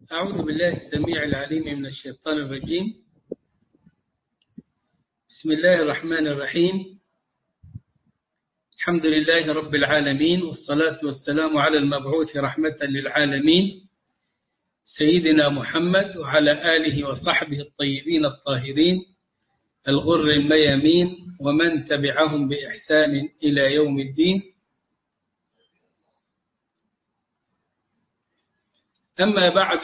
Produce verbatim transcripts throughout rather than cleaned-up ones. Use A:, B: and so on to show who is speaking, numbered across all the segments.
A: أعوذ بالله السميع العليم من الشيطان الرجيم. بسم الله الرحمن الرحيم. الحمد لله رب العالمين، والصلاة والسلام على المبعوث رحمة للعالمين سيدنا محمد وعلى آله وصحبه الطيبين الطاهرين الغر الميامين ومن تبعهم بإحسان إلى يوم الدين. أما بعد،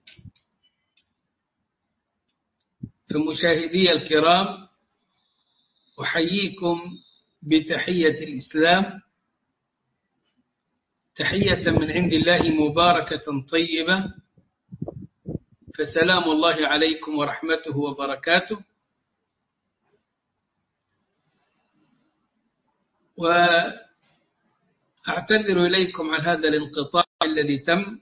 A: فمشاهدي الكرام، أحييكم بتحية الإسلام، تحية من عند الله مباركة طيبة، فسلام الله عليكم ورحمته وبركاته. وأعتذر إليكم عن هذا الانقطاع الذي تم،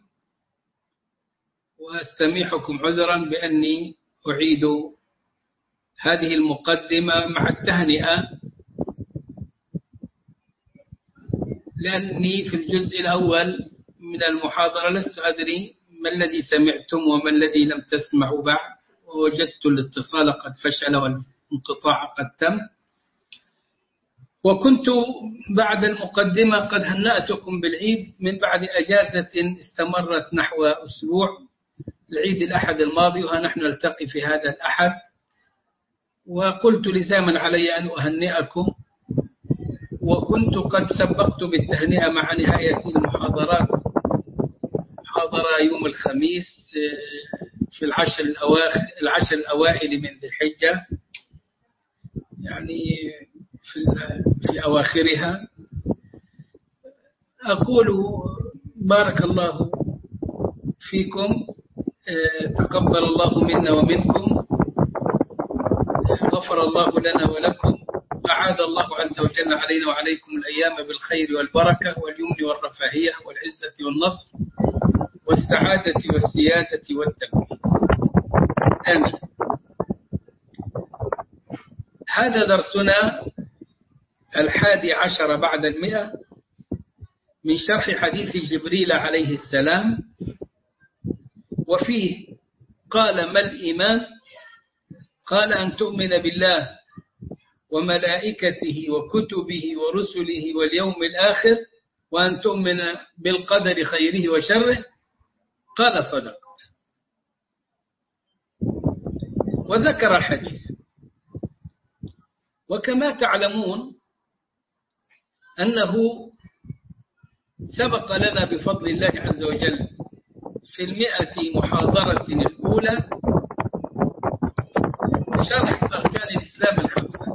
A: وأستميحكم عذرا بأني أعيد هذه المقدمة مع التهنئة، لأني في الجزء الأول من المحاضرة لست أدري ما الذي سمعتم وما الذي لم تسمعوا بعد، ووجدت الاتصال قد فشل والانقطاع قد تم. وكنت بعد المقدمة قد هنأتكم بالعيد من بعد أجازة استمرت نحو أسبوع، العيد الأحد الماضي، وها نحن نلتقي في هذا الأحد، وقلت لزاما علي أن أهنئكم، وكنت قد سبقت بالتهنئة مع نهاية المحاضرات، محاضرة يوم الخميس في العشر الأواخر العشر الأوائل من ذي الحجة، يعني في في أواخرها. أقول بارك الله فيكم، تقبل الله منا ومنكم، غفر الله لنا ولكم، أعاد الله عز وجل علينا وعليكم الأيام بالخير والبركة واليمن والرفاهية والعزة والنصر والسعادة والسيادة والتمكين، آمين. هذا درسنا الحادي عشر بعد المئة من شرح حديث جبريل عليه السلام، وفيه قال: ما الإيمان؟ قال: أن تؤمن بالله وملائكته وكتبه ورسله واليوم الآخر، وأن تؤمن بالقدر خيره وشره. قال: صدقت. وذكر الحديث. وكما تعلمون أنه سبق لنا بفضل الله عز وجل في المئة محاضرة الأولى شرح أركان الإسلام الخمسة،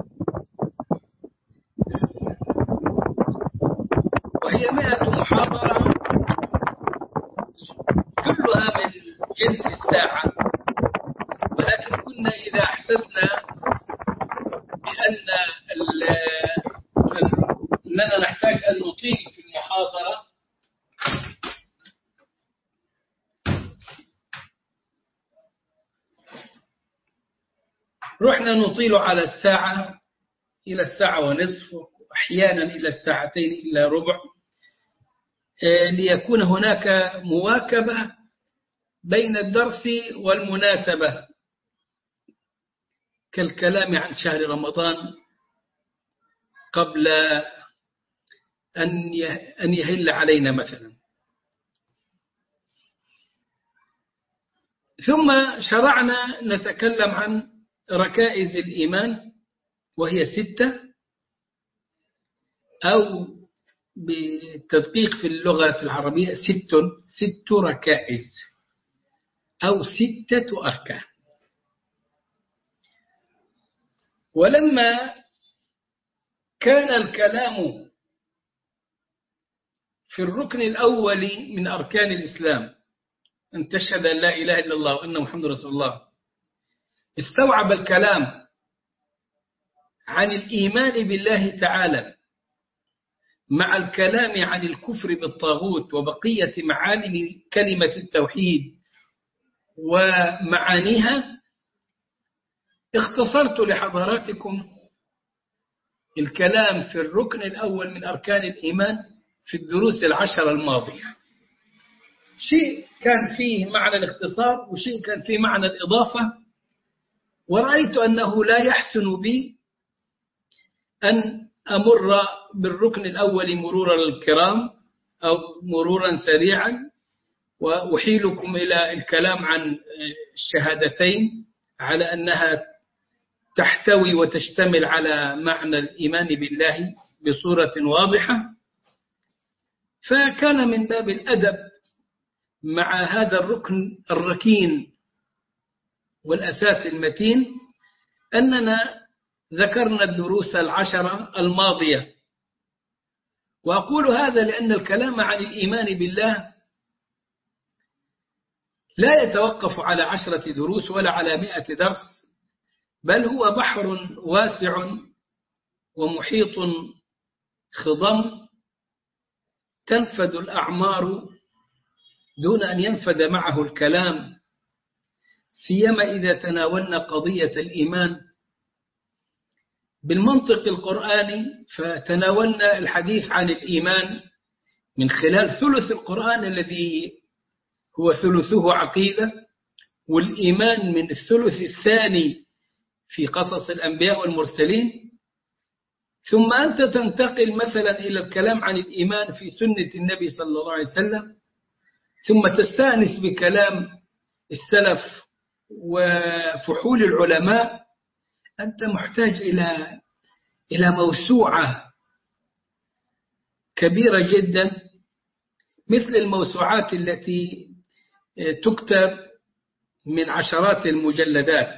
A: وهي مئة محاضرة كلها من جنس الساعة، ولكن كنا إذا أحسسنا بأن أننا نحتاج أن نطيل في المحاضرة رحنا نطيل على الساعة إلى الساعة ونصف، وأحيانا إلى الساعتين إلى ربع، ليكون هناك مواكبة بين الدرس والمناسبة، كالكلام عن شهر رمضان قبل أن يهل علينا مثلا. ثم شرعنا نتكلم عن ركائز الإيمان، وهي ستة، أو بالتدقيق في اللغة العربية ست ست ركائز أو ستة أركان. ولما كان الكلام في الركن الأول من أركان الإسلام، أن تشهد أن لا إله إلا الله وأن محمد رسول الله، استوعب الكلام عن الإيمان بالله تعالى مع الكلام عن الكفر بالطاغوت وبقية معالم كلمة التوحيد ومعانيها. اختصرت لحضراتكم الكلام في الركن الأول من أركان الإيمان في الدروس العشر الماضية، شيء كان فيه معنى الاختصار وشيء كان فيه معنى الإضافة، ورأيت أنه لا يحسن بي أن أمر بالركن الأول مرورا الكرام أو مرورا سريعا، وأحيلكم إلى الكلام عن الشهادتين على أنها تحتوي وتشتمل على معنى الإيمان بالله بصورة واضحة. فكان من باب الأدب مع هذا الركن الركين والأساس المتين أننا ذكرنا الدروس العشرة الماضية. وأقول هذا لأن الكلام عن الإيمان بالله لا يتوقف على عشرة دروس ولا على مئة درس، بل هو بحر واسع ومحيط خضم تنفد الأعمار دون أن ينفد معه الكلام، سيما إذا تناولنا قضية الإيمان بالمنطق القرآني. فتناولنا الحديث عن الإيمان من خلال ثلث القرآن الذي هو ثلثه عقيدة، والإيمان من الثلث الثاني في قصص الأنبياء والمرسلين. ثم أنت تنتقل مثلا إلى الكلام عن الإيمان في سنة النبي صلى الله عليه وسلم، ثم تستأنس بكلام السلف وفحول العلماء. أنت محتاج إلى إلى موسوعة كبيرة جدا مثل الموسوعات التي تكتب من عشرات المجلدات.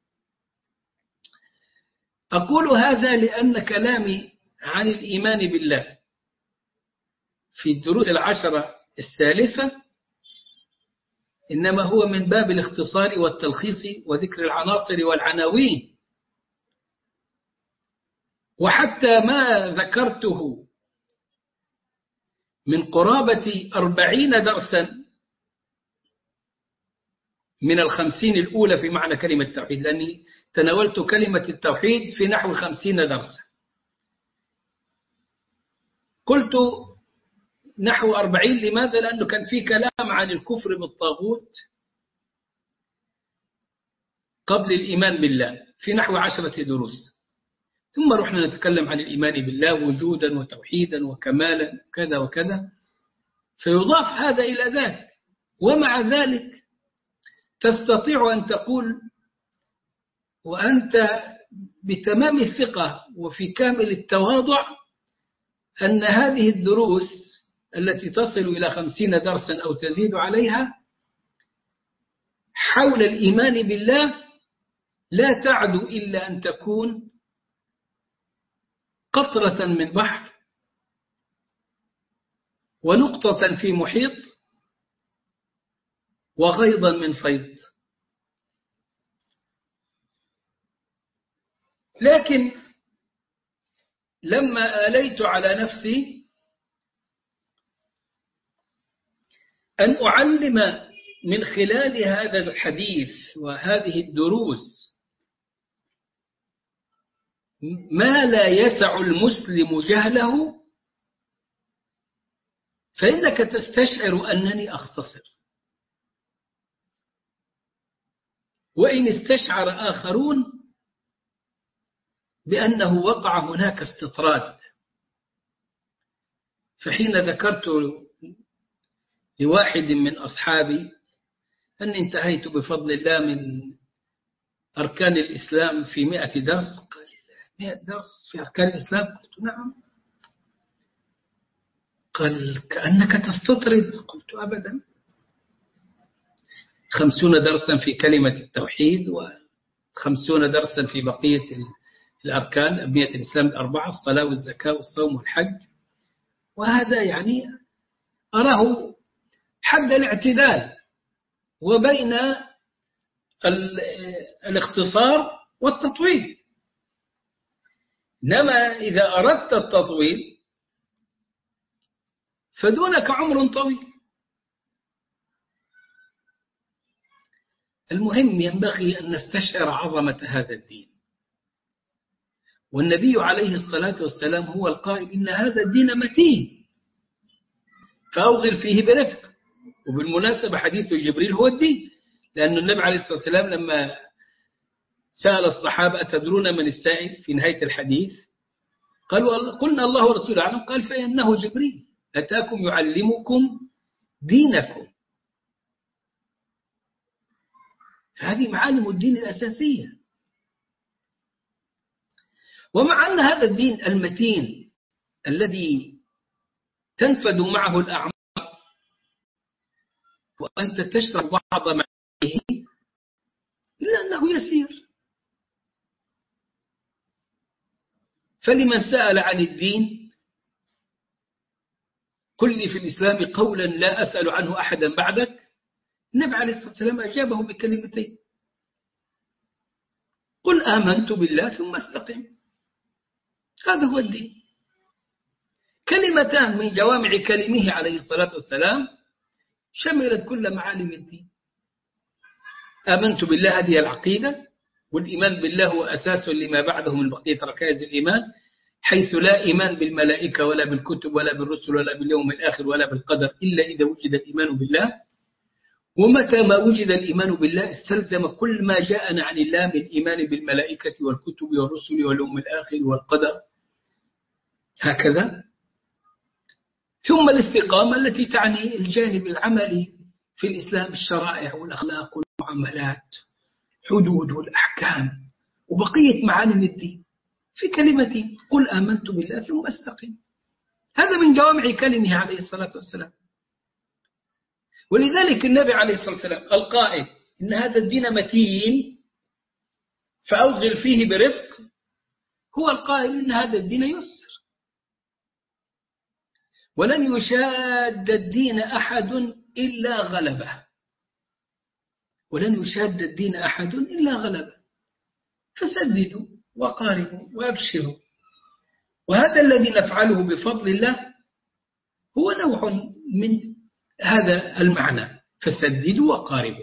A: أقول هذا لأن كلامي عن الإيمان بالله في الدروس العشرة الثالثة إنما هو من باب الاختصار والتلخيص وذكر العناصر والعناوين. وحتى ما ذكرته من قرابة أربعين درسا من الخمسين الأولى في معنى كلمة التوحيد، لأني تناولت كلمة التوحيد في نحو خمسين درسا. قلت نحو أربعين لماذا؟ لأنه كان في كلام عن الكفر بالطاغوت قبل الإيمان بالله في نحو عشرة دروس، ثم رحنا نتكلم عن الإيمان بالله وجودا وتوحيدا وكمالا كذا وكذا، فيضاف هذا إلى ذاك. ومع ذلك تستطيع أن تقول وأنت بتمام الثقة وفي كامل التواضع أن هذه الدروس التي تصل إلى خمسين درسا أو تزيد عليها حول الإيمان بالله لا تعد إلا أن تكون قطرة من بحر ونقطة في محيط وغيضا من فيض. لكن لما آليت على نفسي أن أعلم من خلال هذا الحديث وهذه الدروس ما لا يسع المسلم جهله، فإنك تستشعر أنني أختصر. وإن استشعر آخرون بأنه وقع هناك استطراد. فحين ذكرت لواحد من أصحابي أني انتهيت بفضل الله من أركان الإسلام في مئة درس، قال مئة درس في أركان الإسلام؟ قلت نعم. قال كأنك تستطرد. قلت أبدا، خمسون درسا في كلمة التوحيد وخمسون درسا في بقية الأركان أبنية الإسلام الأربعة، الصلاة والزكاة والصوم والحج، وهذا يعني أراه حد الاعتدال وبين الاختصار والتطويل. إنما إذا أردت التطويل فدونك عمر طويل. المهم ينبغي أن نستشعر عظمة هذا الدين، والنبي عليه الصلاة والسلام هو القائل إن هذا الدين متين فأوغل فيه برفق وبالمناسبة حديث جبريل هو الدين، لأن النبي عليه الصلاة والسلام لما سأل الصحابة أتدرون من السائل في نهاية الحديث، قالوا قلنا الله ورسوله أعلم، قال فإنه جبريل أتاكم يعلمكم دينكم. فهذه معالم الدين الأساسية. ومع أن هذا الدين المتين الذي تنفد معه الأعمار وأنت تشرب بعض معه إلا أنه يسير. فلمن سأل عن الدين قل لي في الإسلام قولا لا أسأل عنه أحدا بعدك، النبي عليه الصلاة والسلام أجابه بكلمتين: قل آمنت بالله ثم استقم. هذا هو الدين. كلمتان من جوامع كلمه عليه الصلاة والسلام شملت كل معالم الدين. آمنت بالله هذه العقيدة، والإيمان بالله هو أساس لما بعده من بقية ركائز الإيمان، حيث لا إيمان بالملائكة ولا بالكتب ولا بالرسل ولا باليوم الآخر ولا بالقدر إلا إذا وجد الإيمان بالله. ومتى ما وجد الإيمان بالله استلزم كل ما جاءنا عن الله من إيمان بالملائكة والكتب والرسل واليوم الآخر والقدر، هكذا. ثم الاستقامة التي تعني الجانب العملي في الإسلام، الشرائع والأخلاق والمعاملات، حدود والأحكام، وبقية معالم الدين في كلمة قل آمنت بالله ثم استقم. هذا من جوامع كلمه عليه الصلاة والسلام. ولذلك النبي عليه الصلاة والسلام القائل إن هذا الدين متين فأوغل فيه برفق، هو القائل إن هذا الدين يسر، ولن يشاد الدين أحد إلا غلبه، ولن يشاد الدين أحد إلا غلبه. فسددوا وقاربوا وأبشروا. وهذا الذي نفعله بفضل الله هو نوع من هذا المعنى، فسددوا وقاربوا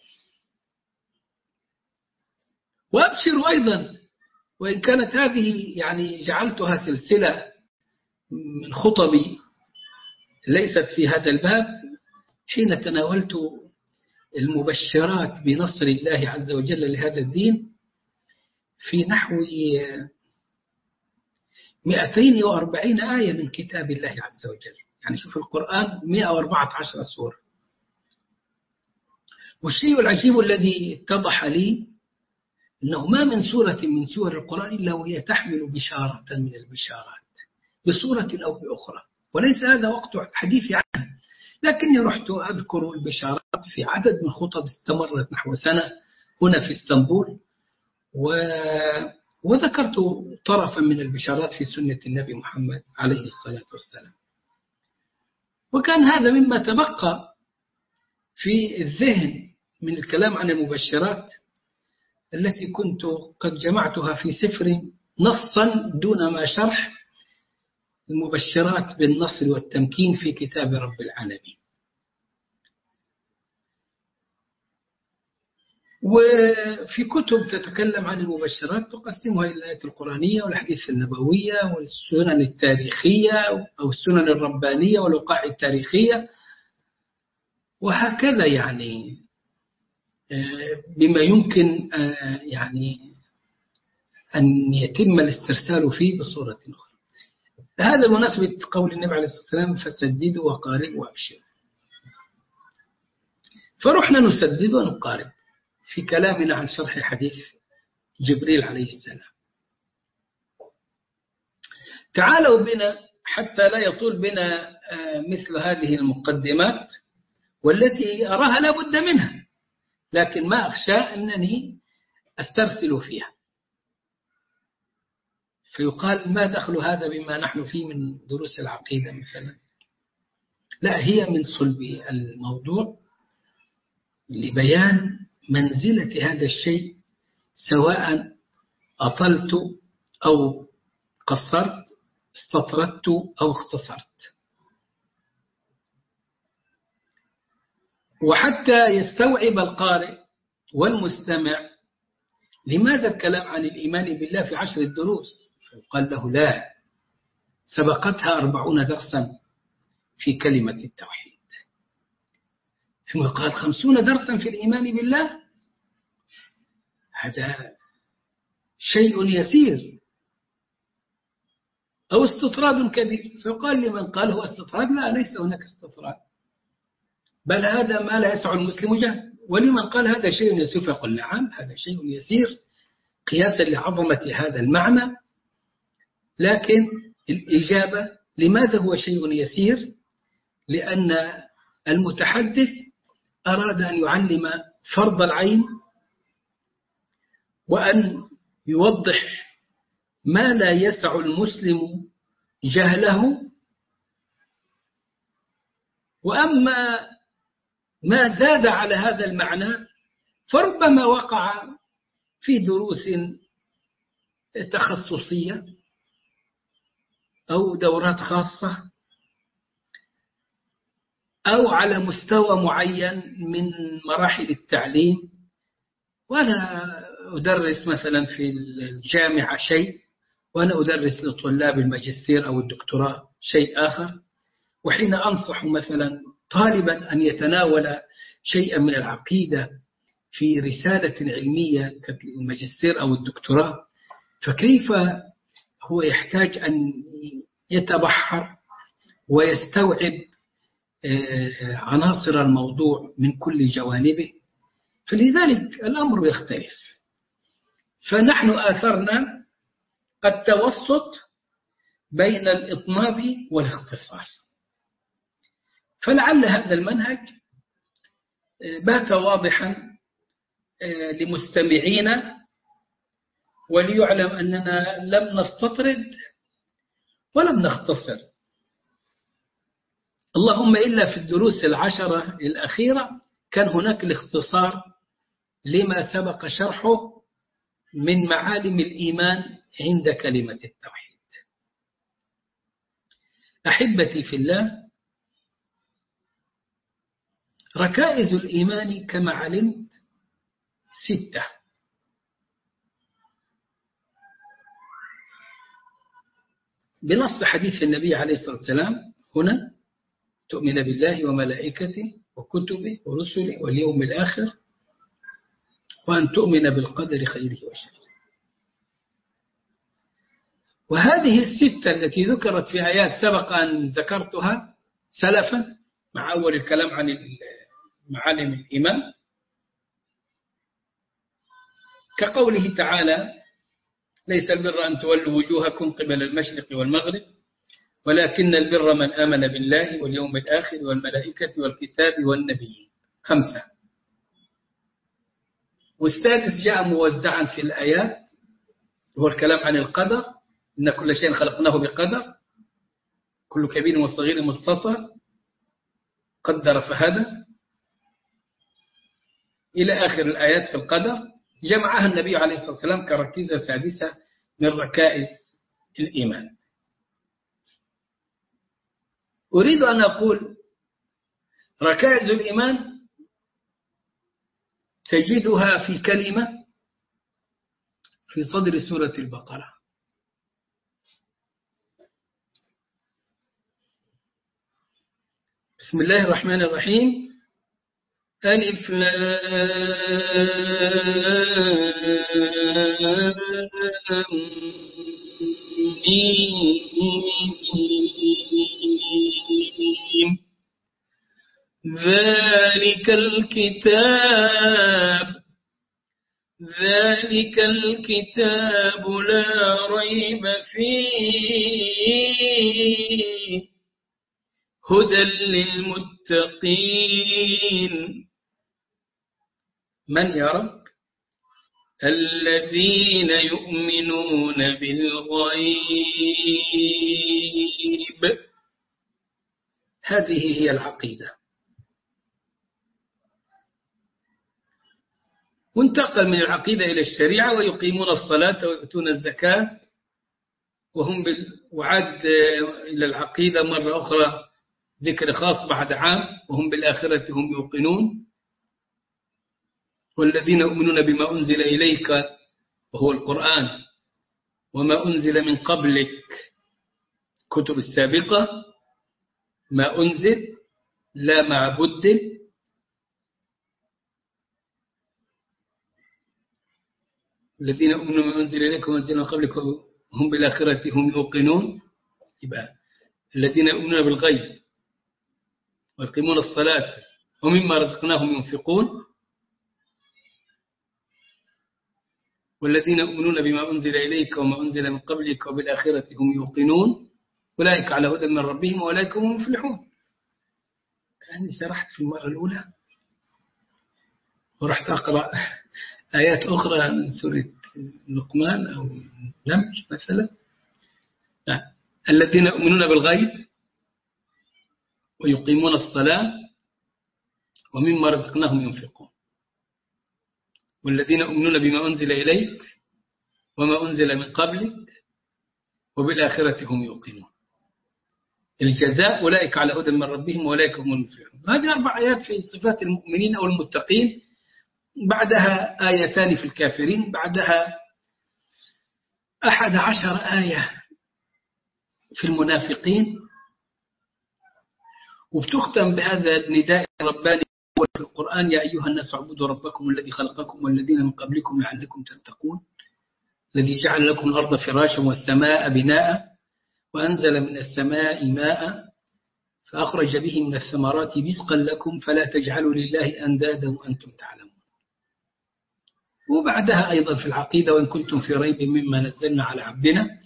A: وأبشروا أيضا. وإن كانت هذه يعني جعلتها سلسلة من خطبي ليست في هذا الباب، حين تناولت المبشرات بنصر الله عز وجل لهذا الدين في نحو مئتين وأربعين آية من كتاب الله عز وجل. يعني شوف القرآن مئة وأربعة عشر سورة. والشيء العجيب الذي اتضح لي أنه ما من سورة من سور القرآن إلا وهي تحمل بشارة من البشارات بصورة أو بأخرى، وليس هذا وقت حديثي عنها، لكني رحت أذكر البشارات في عدد من خطب استمرت نحو سنة هنا في اسطنبول، و... وذكرت طرفا من البشارات في سنة النبي محمد عليه الصلاة والسلام. وكان هذا مما تبقى في الذهن من الكلام عن المبشرات التي كنت قد جمعتها في سفر نصا دون ما شرح، المبشرات بالنصر والتمكين في كتاب رب العالمين. وفي كتب تتكلم عن المبشرات تقسمها إلى الآيات القرآنية والحديث النبوية والسنن التاريخية أو السنن الربانية والوقائع التاريخية، وهكذا يعني بما يمكن يعني أن يتم الاسترسال فيه بصورة أخرى. هذا مناسبة قول النبي عليه الصلاة والسلام فسددوا وقاربوا وأبشروا. فرحنا نسدد ونقارب في كلامنا عن شرح حديث جبريل عليه السلام. تعالوا بنا حتى لا يطول بنا مثل هذه المقدمات والتي أراها لا بد منها، لكن ما أخشى أنني أسترسل فيها فيقال ما دخل هذا بما نحن فيه من دروس العقيدة مثلا. لا، هي من صلب الموضوع لبيان منزلة هذا الشيء، سواء أطلت أو قصرت، استطردت أو اختصرت، وحتى يستوعب القارئ والمستمع لماذا الكلام عن الإيمان بالله في عشر الدروس. قال له لا، سبقتها أربعون درسا في كلمة التوحيد. ثم قال خمسون درسا في الإيمان بالله، هذا شيء يسير أو استطراد كبير. فقال لمن قال هو استطراد: لا، ليس هناك استطراد، بل هذا ما لا يسع المسلم جهل. ولمن قال هذا شيء يسير فيقول: نعم، هذا شيء يسير قياسا لعظمة هذا المعنى. لكن الإجابة لماذا هو شيء يسير؟ لأن المتحدث أراد أن يعلم فرض العين وأن يوضح ما لا يسع المسلم جهله. وأما ما زاد على هذا المعنى فربما وقع في دروس تخصصية أو دورات خاصة أو على مستوى معين من مراحل التعليم. وأنا أدرس مثلا في الجامعة شيء، وأنا أدرس لطلاب الماجستير أو الدكتوراه شيء آخر. وحين أنصح مثلا طالبا أن يتناول شيئا من العقيدة في رسالة علمية كالماجستير أو الدكتوراه، فكيف هو يحتاج أن يتبحر ويستوعب عناصر الموضوع من كل جوانبه، فلذلك الأمر يختلف. فنحن آثرنا التوسط بين الإطناب والاختصار، فلعل هذا المنهج بات واضحا لمستمعينا، وليعلم أننا لم نستطرد ولم نختصر، اللهم إلا في الدروس العشرة الأخيرة كان هناك الاختصار لما سبق شرحه من معالم الإيمان عند كلمة التوحيد. أحبتي في الله، ركائز الإيمان كما علمت ستة. بنص حديث النبي عليه الصلاة والسلام هنا: تؤمن بالله وملائكته وكتبه ورسله واليوم الآخر، وأن تؤمن بالقدر خيره وشره. وهذه الستة التي ذكرت في آيات سبق أن ذكرتها سلفا مع أول الكلام عن معالم الإيمان، كقوله تعالى: ليس البر أن تولوا وجوهكم قبل المشرق والمغرب ولكن البر من آمن بالله واليوم الآخر والملائكة والكتاب والنبيين. خمسة. والسادس جاء موزعا في الآيات، هو الكلام عن القدر: إن كل شيء خلقناه بقدر، كل كبير وصغير مستطر، قدر فهدى، إلى آخر الآيات في القدر، جمعها النبي عليه الصلاة والسلام كركيزة سادسة من ركائز الإيمان. أريد أن أقول ركائز الإيمان تجدها في كلمة في صدر سورة البقرة: بسم الله الرحمن الرحيم، ألف ميم. ذلك الكتاب ذلك الكتاب لا ريب فيه هدى للمتقين. من يا رب؟ الذين يؤمنون بالغيب. هذه هي العقيدة. وانتقل من العقيدة إلى الشريعة: ويقيمون الصلاة ويؤتون الزكاة، وهم بال... وعد إلى العقيدة مرة أخرى ذكر خاص بعد عام: وهم بالآخرة هم يوقنون. والذين يؤمنون بما أنزل إليك وهو القرآن وما أنزل من قبلك، كتب السابقة، ما أنزل لا ما بدل، الذين يؤمنون بما أنزل إليكم وما أنزل من قبلكم هم بالآخرة هم يوقنون. يبقى الذين يؤمنون بالغيب ويقيمون الصلاة ومما رزقناهم ينفقون، والذين يؤمنون بما أنزل إليك وما أنزل من قبلك وبالآخرة هم يوقنون أولئك على هدى من ربهم وأولئك هم المفلحون. كأني سرحت في المرة الأولى ورحت أقرأ آيات أخرى من سورة لقمان أو نمل مثلا. الذين يؤمنون بالغيب ويقيمون الصلاة ومما رزقناهم ينفقون، والذين يؤمنون بما أنزل إليك وما أنزل من قبلك وبالآخرة هم يوقنون الجزاء أولئك على هدى من ربهم وأولئك هم المفلحون. هذه أربع آيات في صفات المؤمنين أو المتقين، بعدها آيتان في الكافرين، بعدها أحد عشر آية في المنافقين، وبتختم بهذا النداء الرباني في القرآن: يا أيها الناس اعبدوا ربكم الذي خلقكم والذين من قبلكم لعلكم تتقون الذي جعل لكم الأرض فراشا والسماء بناء وأنزل من السماء ماء فأخرج به من الثمرات رزقا لكم فلا تجعلوا لله أندادا وأنتم تعلمون. وبعدها أيضا في العقيدة: وإن كنتم في ريب مما نزلنا على عبدنا،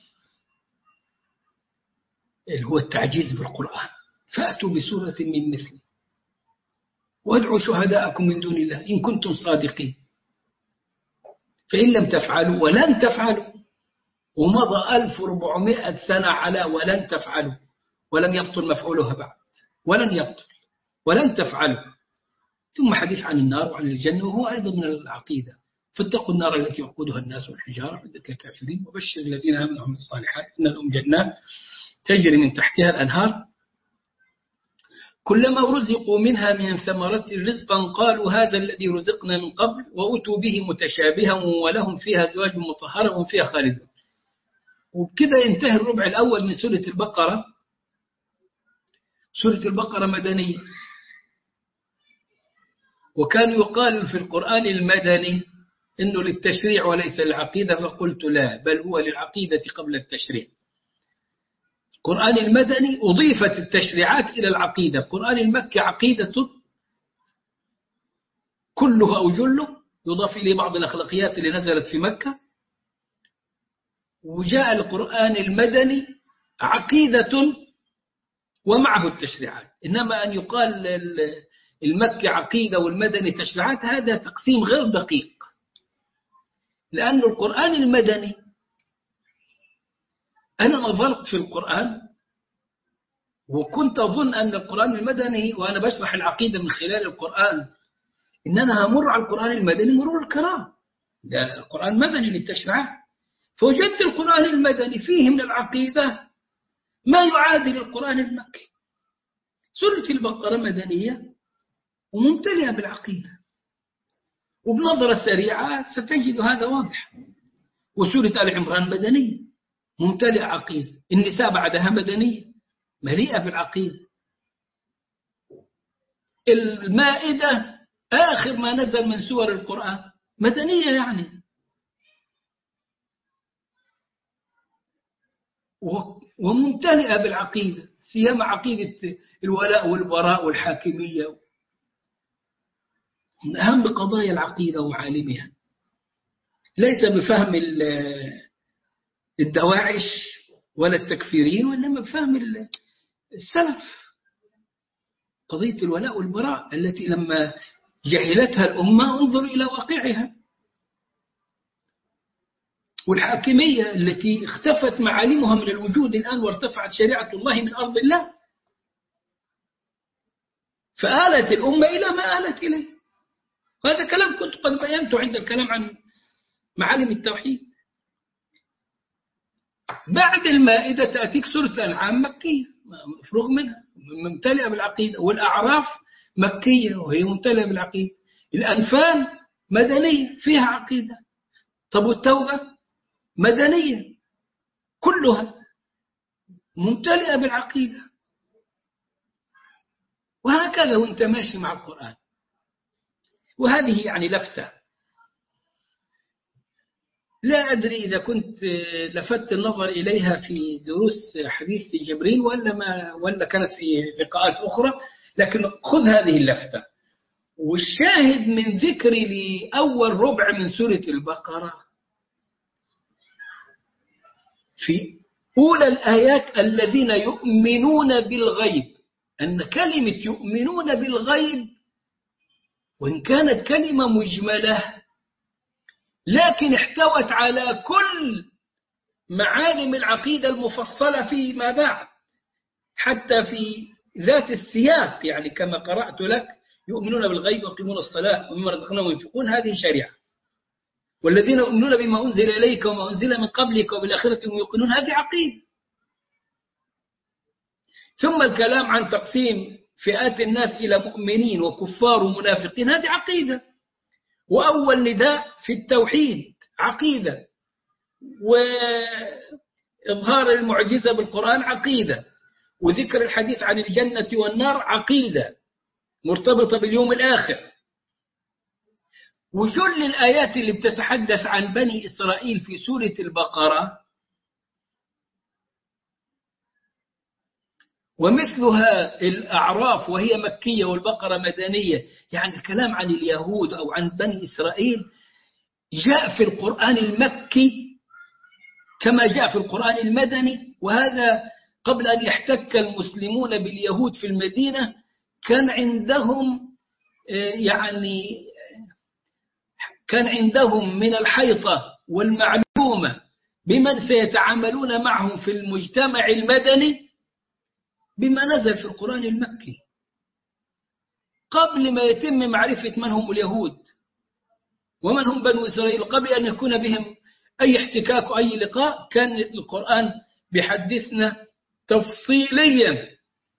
A: اللي هو التعجيز بالقرآن، فأتوا بسورة من مثله وادعوا شهداءكم من دون الله إن كنتم صادقين فإن لم تفعلوا ولن تفعلوا، ومضى ألف وأربعمائة سنة على ولن تفعلوا، ولم يبطل مفعولها بعد، ولن يبطل ولن تفعلوا. ثم حديث عن النار وعن الجنة، وهو أيضا من العقيدة: فاتقوا النار التي وقودها الناس والحجارة عدة الكافرين وبشر الذين آمنوا وعملوا الصالحات إن لهم جنات تجري من تحتها الأنهار كلما رزقوا منها من ثمرات رزقا قالوا هذا الذي رزقنا من قبل وأتوا به متشابها ولهم فيها أزواج مطهرة وهم فيها خالدون. وبكده ينتهي الربع الأول من سورة البقرة. سورة البقرة مدنية، وكان يقال في القرآن المدني إنه للتشريع وليس للعقيدة، فقلت لا، بل هو للعقيدة قبل التشريع. القرآن المدني أضيفت التشريعات إلى العقيدة. القرآن المكي عقيدة كله أو جله، يضاف إليه بعض الأخلاقيات اللي نزلت في مكة. وجاء القرآن المدني عقيدة ومعه التشريعات. إنما أن يقال المكي عقيدة والمدني تشريعات هذا تقسيم غير دقيق، لأن القرآن المدني، أنا نظرت في القرآن وكنت أظن أن القرآن المدني وأنا بشرح العقيدة من خلال القرآن إن أنا همر على القرآن المدني مرور الكرام، ده القرآن مدني للتشريعات. فوجدت القرآن المدني فيه من العقيدة ما يعادل القرآن المكي. سورة البقرة مدنية وممتلئة بالعقيدة، وبنظرة سريعة ستجد هذا واضح. وسورة آل عمران مدنية ممتلئة عقيدة. النساء بعدها مدنية مليئة بالعقيدة. المائدة آخر ما نزل من سور القرآن مدنية يعني، وممتلئة بالعقيدة، سيما عقيدة الولاء والبراء والحاكمية، من أهم قضايا العقيدة ومعالمها، ليس بفهم الدواعش ولا التكفيرين، وإنما بفهم السلف. قضية الولاء والبراء التي لما جهلتها الأمة انظر إلى واقعها، والحاكمية التي اختفت معالمها من الوجود الآن وارتفعت شريعة الله من أرض الله، فآلت الأمة إلى ما آلت إليه. وهذا كلام كنت قد بينته عند الكلام عن معالم التوحيد. بعد المائدة تأتيك سورة الأنعام مكية مفروغ منها ممتلئة بالعقيدة، والأعراف مكية وهي ممتلئة بالعقيدة، الأنفال مدنية فيها عقيدة. طب والتوبة مدنية كلها ممتلئة بالعقيدة. وهكذا وانت ماشي مع القرآن. وهذه يعني لفتة لا أدري إذا كنت لفت النظر إليها في دروس حديث جبريل ولا ما ولا كانت في لقاءات أخرى، لكن خذ هذه اللفتة. والشاهد من ذكري لأول ربع من سورة البقرة في أولى الآيات الذين يؤمنون بالغيب، أن كلمة يؤمنون بالغيب وإن كانت كلمة مجملة لكن احتوت على كل معالم العقيدة المفصلة فيما بعد، حتى في ذات السياق. يعني كما قرأت لك يؤمنون بالغيب ويقيمون الصلاة ومما رزقناهم ينفقون، هذه شريعة. والذين يؤمنون بما أنزل إليك وما أنزل من قبلك وبالآخرة هم يوقنون، هذه عقيدة. ثم الكلام عن تقسيم فئات الناس إلى مؤمنين وكفار ومنافقين، هذه عقيدة. وأول نداء في التوحيد عقيدة، وإظهار المعجزة بالقرآن عقيدة، وذكر الحديث عن الجنة والنار عقيدة مرتبطة باليوم الآخر. وجل الآيات اللي بتتحدث عن بني إسرائيل في سورة البقرة ومثلها الأعراف وهي مكية والبقرة مدنية، يعني الكلام عن اليهود أو عن بني إسرائيل جاء في القرآن المكي كما جاء في القرآن المدني. وهذا قبل أن يحتك المسلمون باليهود في المدينة كان عندهم يعني كان عندهم من الحيطة والمعلومة بمن سيتعاملون معهم في المجتمع المدني بما نزل في القرآن المكي قبل ما يتم معرفة من هم اليهود ومن هم بنو إسرائيل، قبل أن يكون بهم أي احتكاك وأي لقاء. كان القرآن بيحدثنا تفصيليا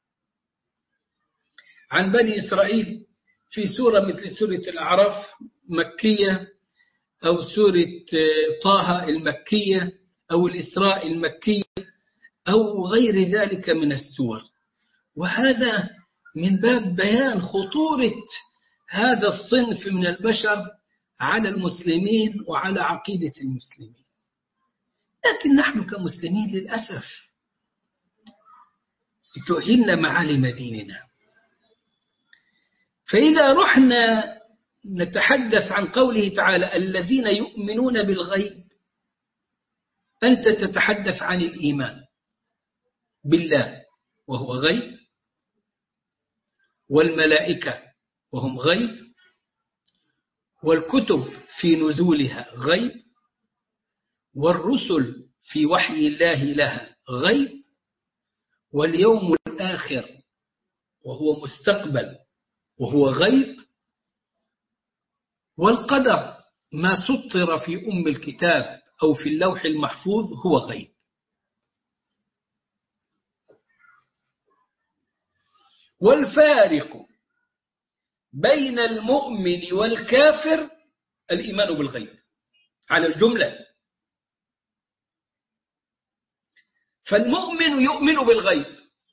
A: عن بني إسرائيل في سورة مثل سورة الأعراف مكية، أو سورة طه المكية، أو الإسراء المكية، أو غير ذلك من السور. وهذا من باب بيان خطورة هذا الصنف من البشر على المسلمين وعلى عقيدة المسلمين. لكن نحن كمسلمين للأسف تؤهلنا معالم ديننا. فإذا رحنا نتحدث عن قوله تعالى الذين يؤمنون بالغيب، أنت تتحدث عن الإيمان بالله وهو غيب، والملائكة وهم غيب، والكتب في نزولها غيب، والرسل في وحي الله لها غيب، واليوم الآخر وهو مستقبل وهو غيب، والقدر ما سطر في أم الكتاب أو في اللوح المحفوظ هو غيب. والفارق بين المؤمن والكافر الإيمان بالغيب على الجملة. فالمؤمن يؤمن بالغيب،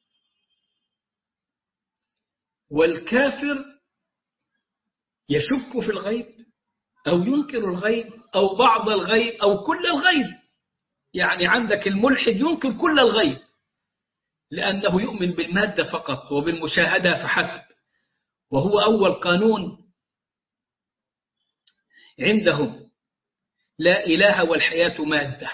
A: والكافر يشك في الغيب أو ينكر الغيب أو بعض الغيب أو كل الغيب. يعني عندك الملحد ينكر كل الغيب لأنه يؤمن بالمادة فقط وبالمشاهدة فحسب، وهو أول قانون عندهم لا إله والحياة مادة.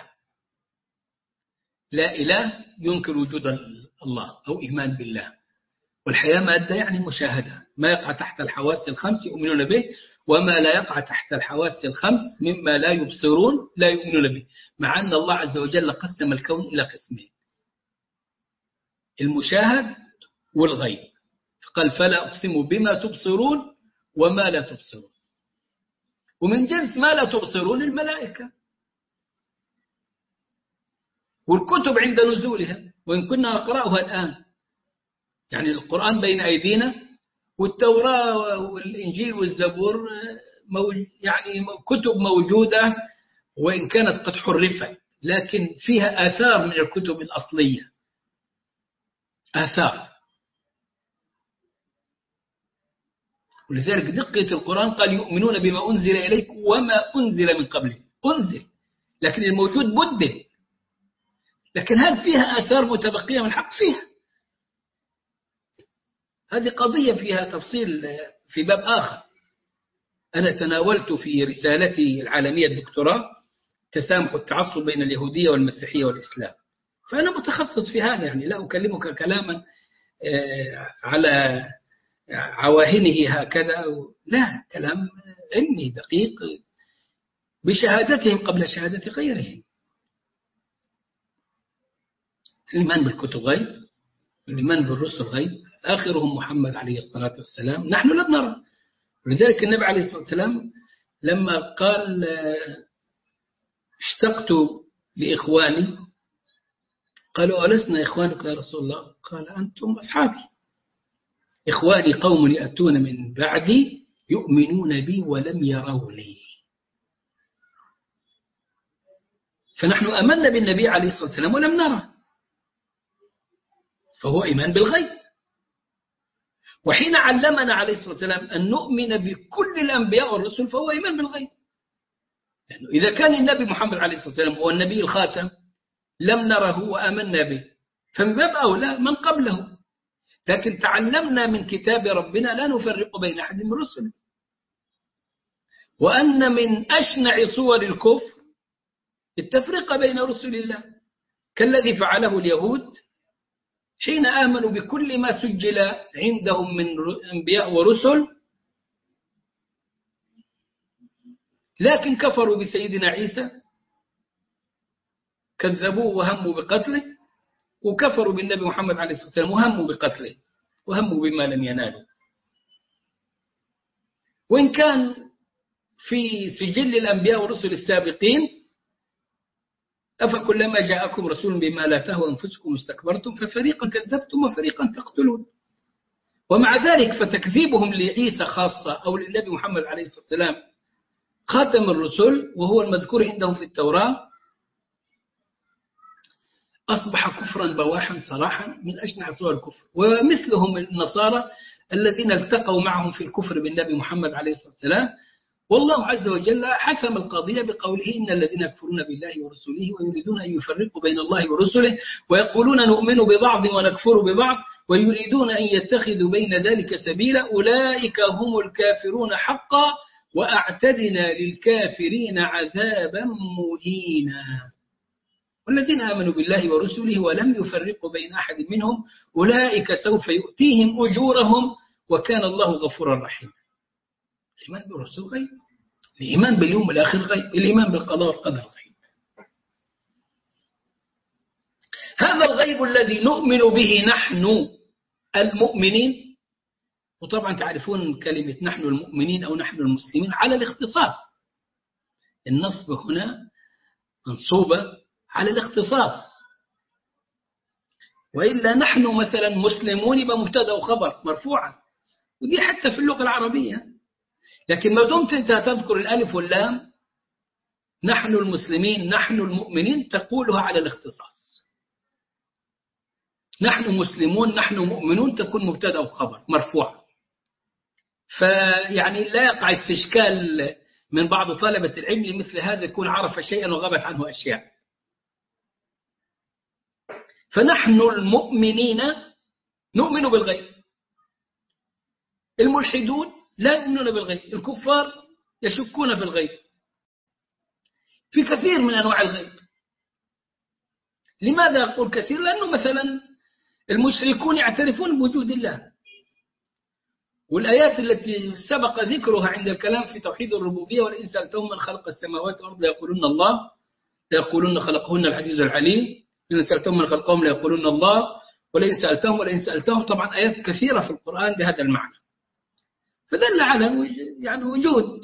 A: لا إله ينكر وجود الله أو إيمان بالله، والحياة مادة يعني مشاهدة، ما يقع تحت الحواس الخمس يؤمنون به، وما لا يقع تحت الحواس الخمس مما لا يبصرون لا يؤمنون به. مع أن الله عز وجل قسم الكون إلى قسمين، المشاهد والغيب، فقال فلا أقسم بما تبصرون وما لا تبصرون. ومن جنس ما لا تبصرون الملائكة، والكتب عند نزولها وإن كنا نقرأها الآن. يعني القرآن بين أيدينا، والتوراة والإنجيل والزبور يعني كتب موجودة وإن كانت قد حرفت، لكن فيها آثار من الكتب الأصلية، آثار. ولذلك دقة القرآن قال يؤمنون بما أنزل إليك وما أنزل من قبلك. أنزل لكن الموجود بدل. لكن هل فيها آثار متبقية من الحق؟ فيها. هذه قضية فيها تفصيل في باب آخر. أنا تناولت في رسالتي العالمية الدكتوراه تسامح التعصب بين اليهودية والمسيحية والإسلام، فأنا متخصص في هذا، يعني لا أكلمك كلاما على عواهنه هكذا، لا، كلام علمي دقيق بشهادتهم قبل شهادة غيرهم. الإيمان بالكتب غيب، الإيمان بالرسل غيب، آخرهم محمد عليه الصلاة والسلام نحن لا نرى. ولذلك النبي عليه الصلاة والسلام لما قال اشتقت لإخواني قالوا ألسنا إخوانك يا رسول الله؟ قال أنتم أصحابي. إخواني قوم يأتون من بعدي يؤمنون بي ولم يروني. فنحن أمنا بالنبي عليه الصلاة والسلام ولم نرى، فهو إيمان بالغيب. وحين علمنا عليه الصلاة والسلام أن نؤمن بكل الأنبياء والرسل فهو إيمان بالغيب، لأنه إذا كان النبي محمد عليه الصلاة والسلام هو النبي الخاتم لم نره وآمنا به، فمن باب أولى من قبله. لكن تعلمنا من كتاب ربنا لا نفرق بين أحد من رسله، وأن من أشنع صور الكفر التفرقة بين رسل الله، كالذي فعله اليهود حين آمنوا بكل ما سجل عندهم من أنبياء ورسل، لكن كفروا بسيدنا عيسى، كذبوه وهموا بقتله، وكفروا بالنبي محمد عليه الصلاة والسلام وهموا بقتله وهموا بما لم ينالوا. وإن كان في سجل الأنبياء والرسل السابقين أفكلما جاءكم رسول بما لا تهوى أنفسكم استكبرتم ففريقا كذبتم وفريقا تقتلون. ومع ذلك فتكذيبهم لعيسى خاصة أو للنبي محمد عليه الصلاة والسلام خاتم الرسل وهو المذكور عندهم في التوراة أصبح كفرا بواحا صراحا من أشنع صور الكفر. ومثلهم النصارى الذين التقوا معهم في الكفر بالنبي محمد عليه الصلاة والسلام، والله عز وجل حسم القضية بقوله إن الذين يكفرون بالله ورسوله ويريدون أن يفرقوا بين الله ورسله ويقولون نؤمن ببعض ونكفر ببعض ويريدون أن يتخذوا بين ذلك سبيلا أولئك هم الكافرون حقا وأعتدنا للكافرين عذابا مهينا. والذين آمنوا بالله ورسله ولم يفرقوا بين أحد منهم أولئك سوف يؤتيهم أجورهم وكان الله غفورا رحيما. الإيمان بالرسل غيب، الإيمان باليوم الآخر غيب، الإيمان بالقضاء والقدر غيب. هذا الغيب الذي نؤمن به نحن المؤمنين، وطبعا تعرفون كلمة نحن المؤمنين أو نحن المسلمين على الاختصاص، النصب هنا منصوبة على الاختصاص، وإلا نحن مثلا مسلمون يبقى مبتدأ وخبر مرفوعا، ودي حتى في اللغة العربية. لكن ما دمت أنت تذكر الألف واللام نحن المسلمين نحن المؤمنين تقولها على الاختصاص. نحن مسلمون نحن مؤمنون تكون مبتدأ وخبر مرفوعا. فيعني لا يقع استشكال من بعض طلبة العلم لمثل هذا، يكون عرف شيئا وغابت عنه أشياء. فنحن المؤمنين نؤمن بالغيب. الملحدون لا يؤمنون بالغيب، الكفار يشكون في الغيب في كثير من أنواع الغيب. لماذا أقول كثير؟ لأنه مثلا المشركون يعترفون بوجود الله، والآيات التي سبق ذكرها عند الكلام في توحيد الربوبية ولئن سألتهم من خلق السماوات والأرض ليقولون الله ليقولون خلقهن العزيز العليم، إن سألتهم من خلقهم ليقولون الله ولئن سألتهم ولئن سألتهم، طبعا آيات كثيرة في القرآن بهذا المعنى. فدل على يعني وجود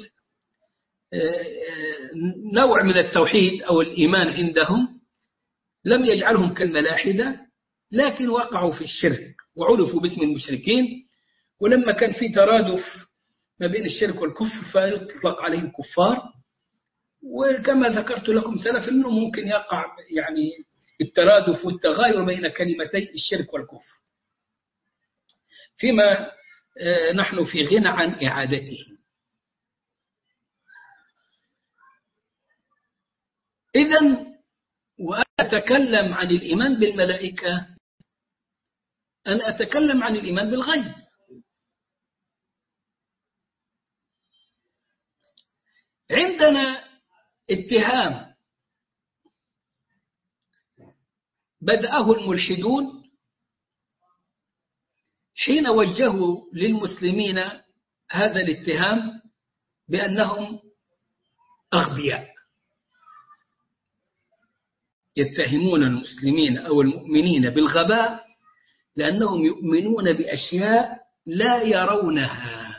A: نوع من التوحيد أو الإيمان عندهم لم يجعلهم كالملاحدة، لكن وقعوا في الشرك وعرفوا باسم المشركين. ولما كان في ترادف ما بين الشرك والكفر فيطلق عليهم كفار. وكما ذكرت لكم سلف أنه ممكن يقع يعني الترادف والتغاير بين كلمتي الشرك والكفر، فيما نحن في غنى عن إعادته. إذن وأنا أتكلم عن الإيمان بالملائكة، أنا أتكلم عن الإيمان بالغيب. عندنا اتهام بدأه الملحدون حين وجهوا للمسلمين هذا الاتهام بأنهم أغبياء، يتهمون المسلمين أو المؤمنين بالغباء لأنهم يؤمنون بأشياء لا يرونها،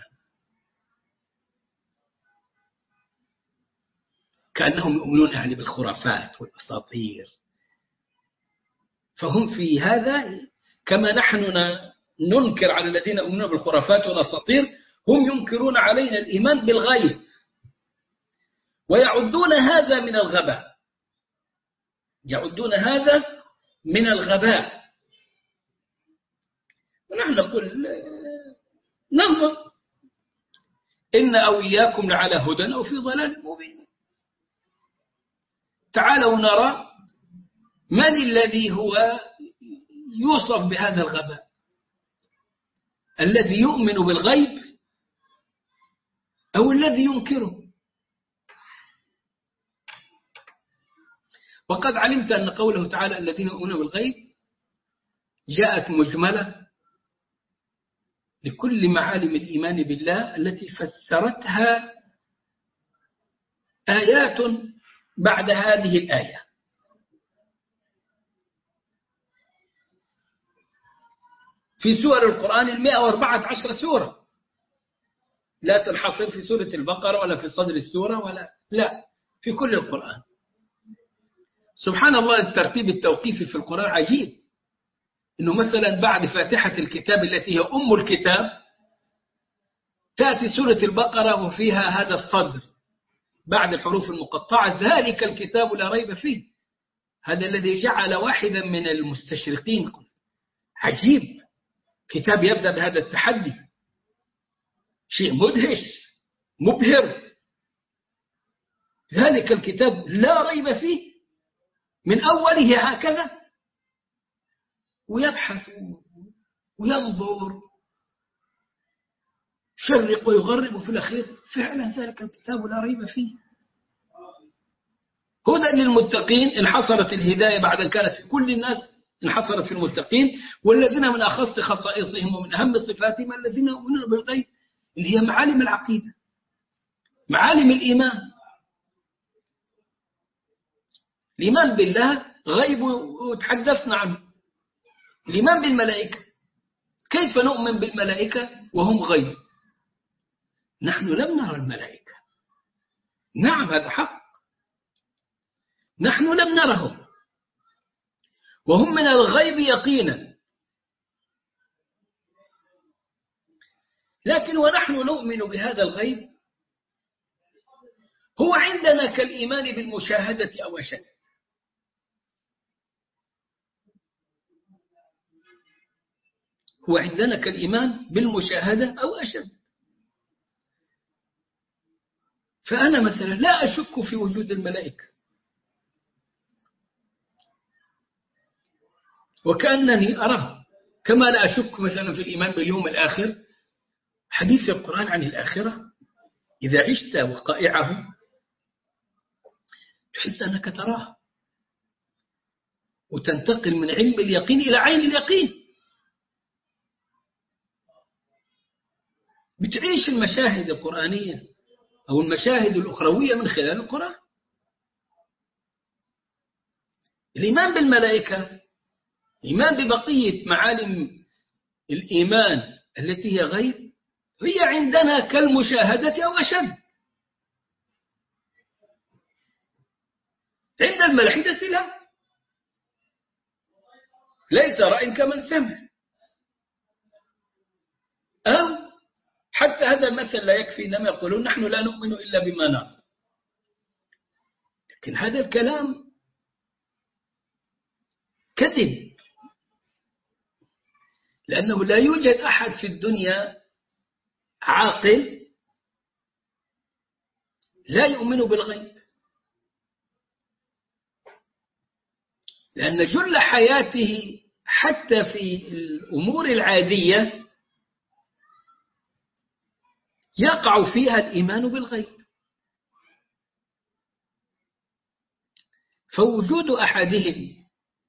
A: كأنهم يؤمنون يعني بالخرافات والأساطير. فهم في هذا كما نحن ننكر على الذين يؤمنون بالخرافات والأساطير، هم ينكرون علينا الإيمان بالغيب ويعدون هذا من الغباء، يعدون هذا من الغباء. ونحن نقول ننظر إن أو إياكم لعلى هدى أو في ضلال مبين. تعالوا نرى من الذي هو يوصف بهذا الغباء، الذي يؤمن بالغيب أو الذي ينكره. وقد علمت أن قوله تعالى الذين يؤمنون بالغيب جاءت مجملة لكل معالم الإيمان بالله التي فسرتها آيات بعد هذه الآية. في سور القرآن المئة وأربعة عشر سورة، لا تنحصر في سورة البقرة ولا في صدر السورة ولا لا، في كل القرآن. سبحان الله، الترتيب التوقيفي في القرآن عجيب، إنه مثلا بعد فاتحة الكتاب التي هي أم الكتاب تأتي سورة البقرة وفيها هذا الصدر بعد الحروف المقطعة ذلك الكتاب لا ريب فيه. هذا الذي جعل واحدا من المستشرقين عجيب، كتاب يبدأ بهذا التحدي، شيء مدهش مبهر، ذلك الكتاب لا ريب فيه من أوله هكذا، ويبحث وينظر شرق ويغرب في الأخير فعلا ذلك الكتاب لا ريب فيه. هدى للمتقين، انحصرت الهداية بعد أن كانت في كل الناس انحصرت في المتقين، والذين من أخص خصائصهم ومن أهم صفاتهم الذين يؤمنون بالغيب، اللي هي معالم العقيدة، معالم الإيمان. الإيمان بالله غيب وتحدثنا عنه. الإيمان بالملائكة، كيف نؤمن بالملائكة وهم غيب؟ نحن لم نرى الملائكة، نعم هذا حق، نحن لم نرهم وهم من الغيب يقينا، لكن ونحن نؤمن بهذا الغيب هو عندنا كالإيمان بالمشاهدة أو أشد. هو عندنا كالإيمان بالمشاهدة أو أشد. فأنا مثلا لا أشك في وجود الملائكة، وكأنني أراه، كما لا أشك مثلا في الإيمان باليوم الآخر. حديث القرآن عن الآخرة إذا عشت وقائعه تحس أنك تراه، وتنتقل من علم اليقين إلى عين اليقين، بتعيش المشاهد القرآنية أو المشاهد الأخروية من خلال القرآن. الإيمان بالملائكة، إيمان ببقية معالم الإيمان التي هي غيب، هي عندنا كالمشاهدة أو أشد. عند الملحدة لا، ليس رأي كمن سمع، أو حتى هذا المثل لا يكفي، إنما يقولون نحن لا نؤمن إلا بما نرى. لكن هذا الكلام كذب، لأنه لا يوجد أحد في الدنيا عاقل لا يؤمن بالغيب. لأن جل حياته حتى في الأمور العادية يقع فيها الإيمان بالغيب. فوجود أحدهم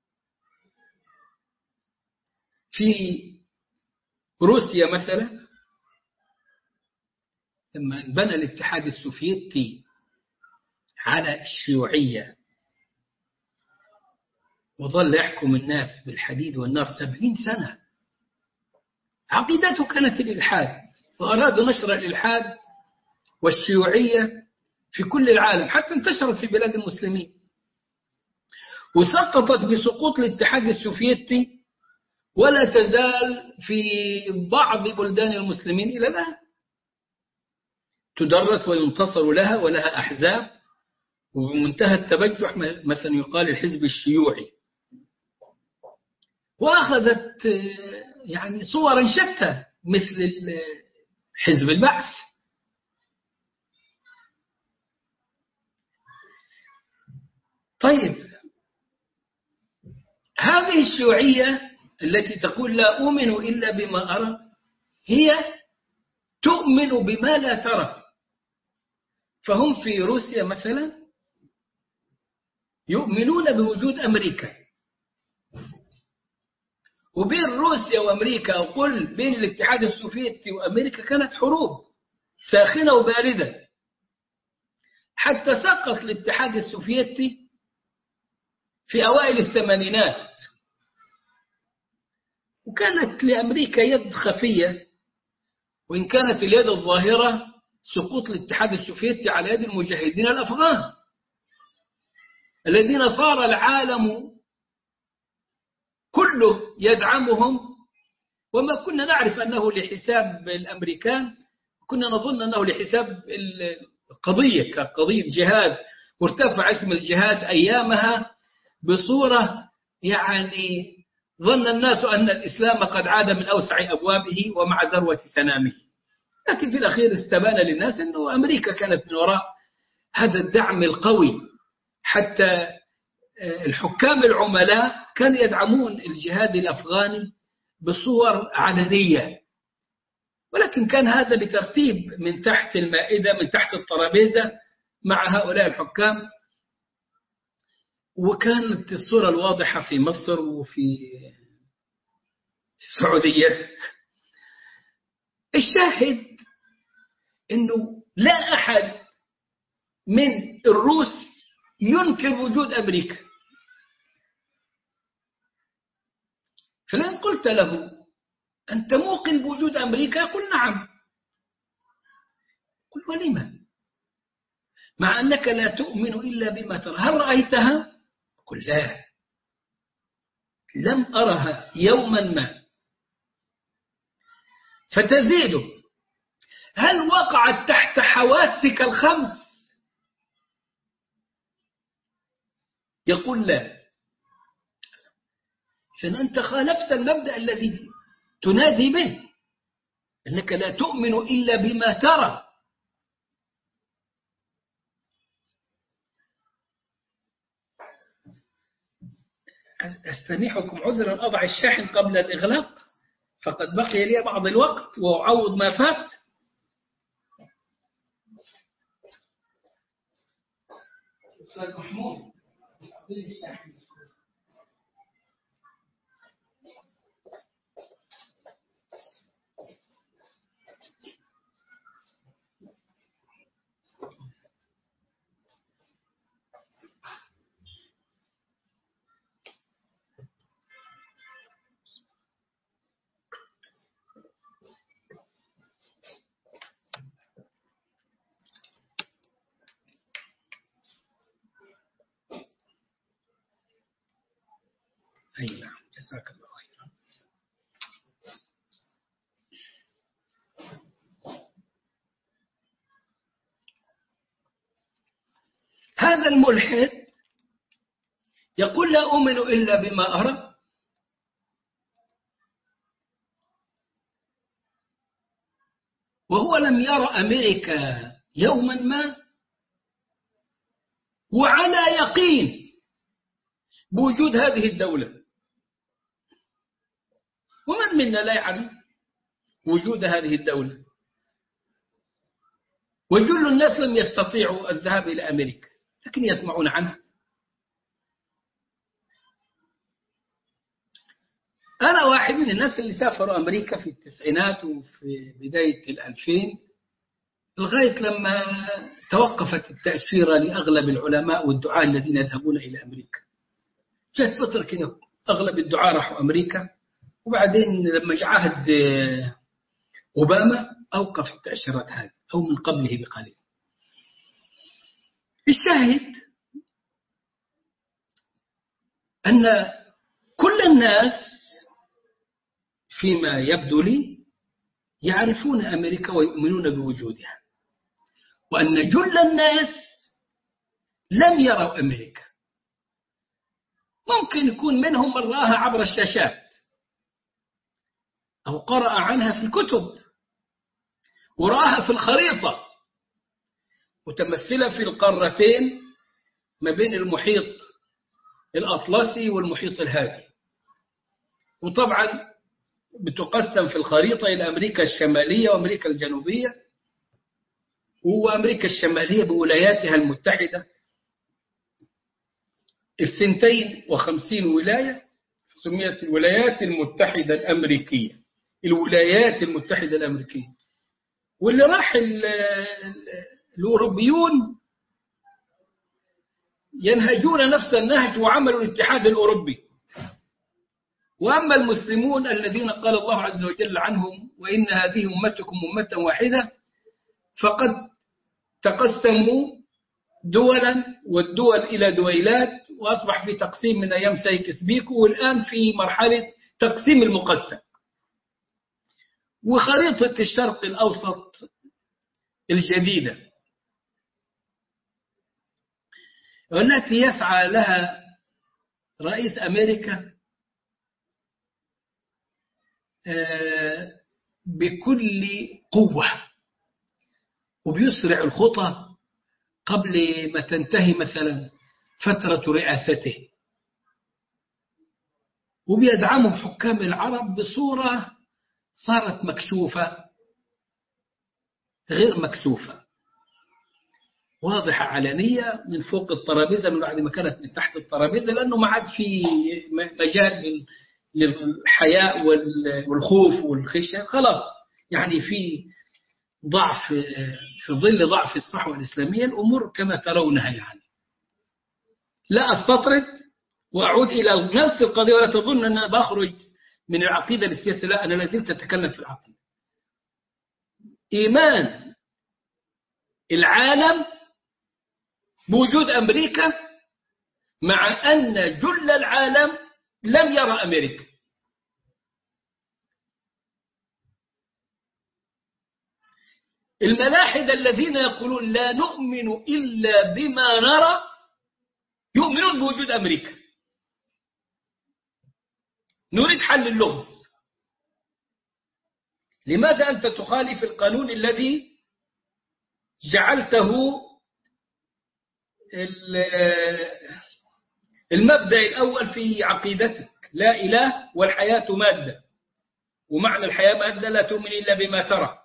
A: في روسيا مثلا لما بنى الاتحاد السوفيتي على الشيوعية وظل يحكم الناس بالحديد والنار سبعين سنة، عقيدته كانت الإلحاد، وأرادوا نشر الإلحاد والشيوعية في كل العالم، حتى انتشرت في بلاد المسلمين، وسقطت بسقوط الاتحاد السوفيتي، ولا تزال في بعض بلدان المسلمين إلى الآن تدرس وينتصر لها ولها أحزاب، وبمنتهى التبجح مثلا يقال الحزب الشيوعي، وأخذت يعني صورا شتى مثل حزب البعث. طيب هذه الشيوعية التي تقول لا أؤمن إلا بما أرى هي تؤمن بما لا ترى. فهم في روسيا مثلا يؤمنون بوجود أمريكا، وبين روسيا وأمريكا أو قل بين الاتحاد السوفيتي وأمريكا كانت حروب ساخنة وباردة، حتى سقط الاتحاد السوفيتي في أوائل الثمانينات، وكانت لأمريكا يد خفية، وإن كانت اليد الظاهرة سقوط الاتحاد السوفيتي على يد المجاهدين الأفغان الذين صار العالم كله يدعمهم، وما كنا نعرف أنه لحساب الأمريكان، كنا نظن أنه لحساب القضية كقضية جهاد، وارتفع اسم الجهاد أيامها بصورة يعني ظن الناس أن الإسلام قد عاد من أوسع أبوابه ومع ذروة سنامه. لكن في الأخير استبان للناس أنه أمريكا كانت من وراء هذا الدعم القوي، حتى الحكام العملاء كانوا يدعمون الجهاد الأفغاني بصور علنية، ولكن كان هذا بترتيب من تحت المائدة، من تحت الترابيزة مع هؤلاء الحكام. وكانت الصورة الواضحة في مصر وفي السعودية. الشاهد أنه لا أحد من الروس ينكر وجود أمريكا. فلان قلت له أنت موقن بوجود أمريكا؟ يقول نعم. قل ولما؟ مع أنك لا تؤمن إلا بما ترى، هل رأيتها؟ قل لا، لم أرها يوما ما. فتزيد، هل وقعت تحت حواسك الخمس؟ يقول لا. فأنت خالفت المبدأ الذي تنادي به، أنك لا تؤمن إلا بما ترى. أستميحكم عذرا أضع الشاحن قبل الإغلاق، فقد بقي لي بعض الوقت وأعوض ما فات. أستاذ محمود أعطيني الشاحن. أي نعم، جزاك الله خيرا. هذا الملحد يقول لا أؤمن إلا بما أرى، وهو لم يرى أمريكا يوما ما، وعلى يقين بوجود هذه الدولة، ومن منا لا يعرف وجود هذه الدولة؟ وجل الناس لم يستطيعوا الذهاب إلى أمريكا، لكن يسمعون عنها. أنا واحد من الناس اللي سافروا أمريكا في التسعينات وفي بداية الألفين، لغاية لما توقفت التأشيرة لأغلب العلماء والدعاة الذين يذهبون إلى أمريكا. جاءت فترة كده أغلب الدعاة راحوا أمريكا، وبعدين لما جاء عهد أوباما أوقف التأشيرات هذه، أو من قبله بقليل. الشاهد أن كل الناس فيما يبدو لي يعرفون أمريكا ويؤمنون بوجودها، وأن جل الناس لم يروا أمريكا. ممكن يكون منهم من رآها عبر الشاشات أو قرأ عنها في الكتب ورآها في الخريطة متمثلة في القارتين ما بين المحيط الأطلسي والمحيط الهادي، وطبعا بتقسم في الخريطة إلى أمريكا الشمالية وأمريكا الجنوبية، وأمريكا الشمالية بولاياتها المتحدة الثنتين وخمسين ولاية، سميت الولايات المتحدة الأمريكية، الولايات المتحدة الأمريكية. واللي راح الأوروبيون ينهجون نفس النهج وعملوا الاتحاد الأوروبي. وأما المسلمون الذين قال الله عز وجل عنهم وإن هذه أمتكم أمة واحدة، فقد تقسموا دولا، والدول إلى دويلات، وأصبح في تقسيم من أيام سايكس بيكو، والآن في مرحلة تقسيم المقسم. وخريطة الشرق الأوسط الجديدة والتي يسعى لها رئيس أمريكا بكل قوة، وبيسرع الخطى قبل ما تنتهي مثلا فترة رئاسته، وبيدعمهم حكام العرب بصورة صارت مكشوفة غير مكسوفة، واضحة علنية من فوق الترابيزة من بعد ما كانت من تحت الترابيزة، لأنه ما عاد في مجال للحياء والخوف والخشية. خلاص يعني في ضعف، في ظل ضعف الصحوة الإسلامية الأمور كما ترونها. يعني لا أستطرد وأعود إلى نفس القضية، ولا تظن أن أنا بخرج من العقيدة للسياسة، لا، أنا لازلت أتكلم في العقيدة. إيمان العالم بوجود أمريكا، مع أن جل العالم لم يرى أمريكا. الملاحدة الذين يقولون لا نؤمن إلا بما نرى يؤمنون بوجود أمريكا. نريد حل اللغز. لماذا أنت تخالف القانون الذي جعلته المبدأ الأول في عقيدتك؟ لا إله والحياة مادة، ومعنى الحياة مادة، لا تؤمن إلا بما ترى،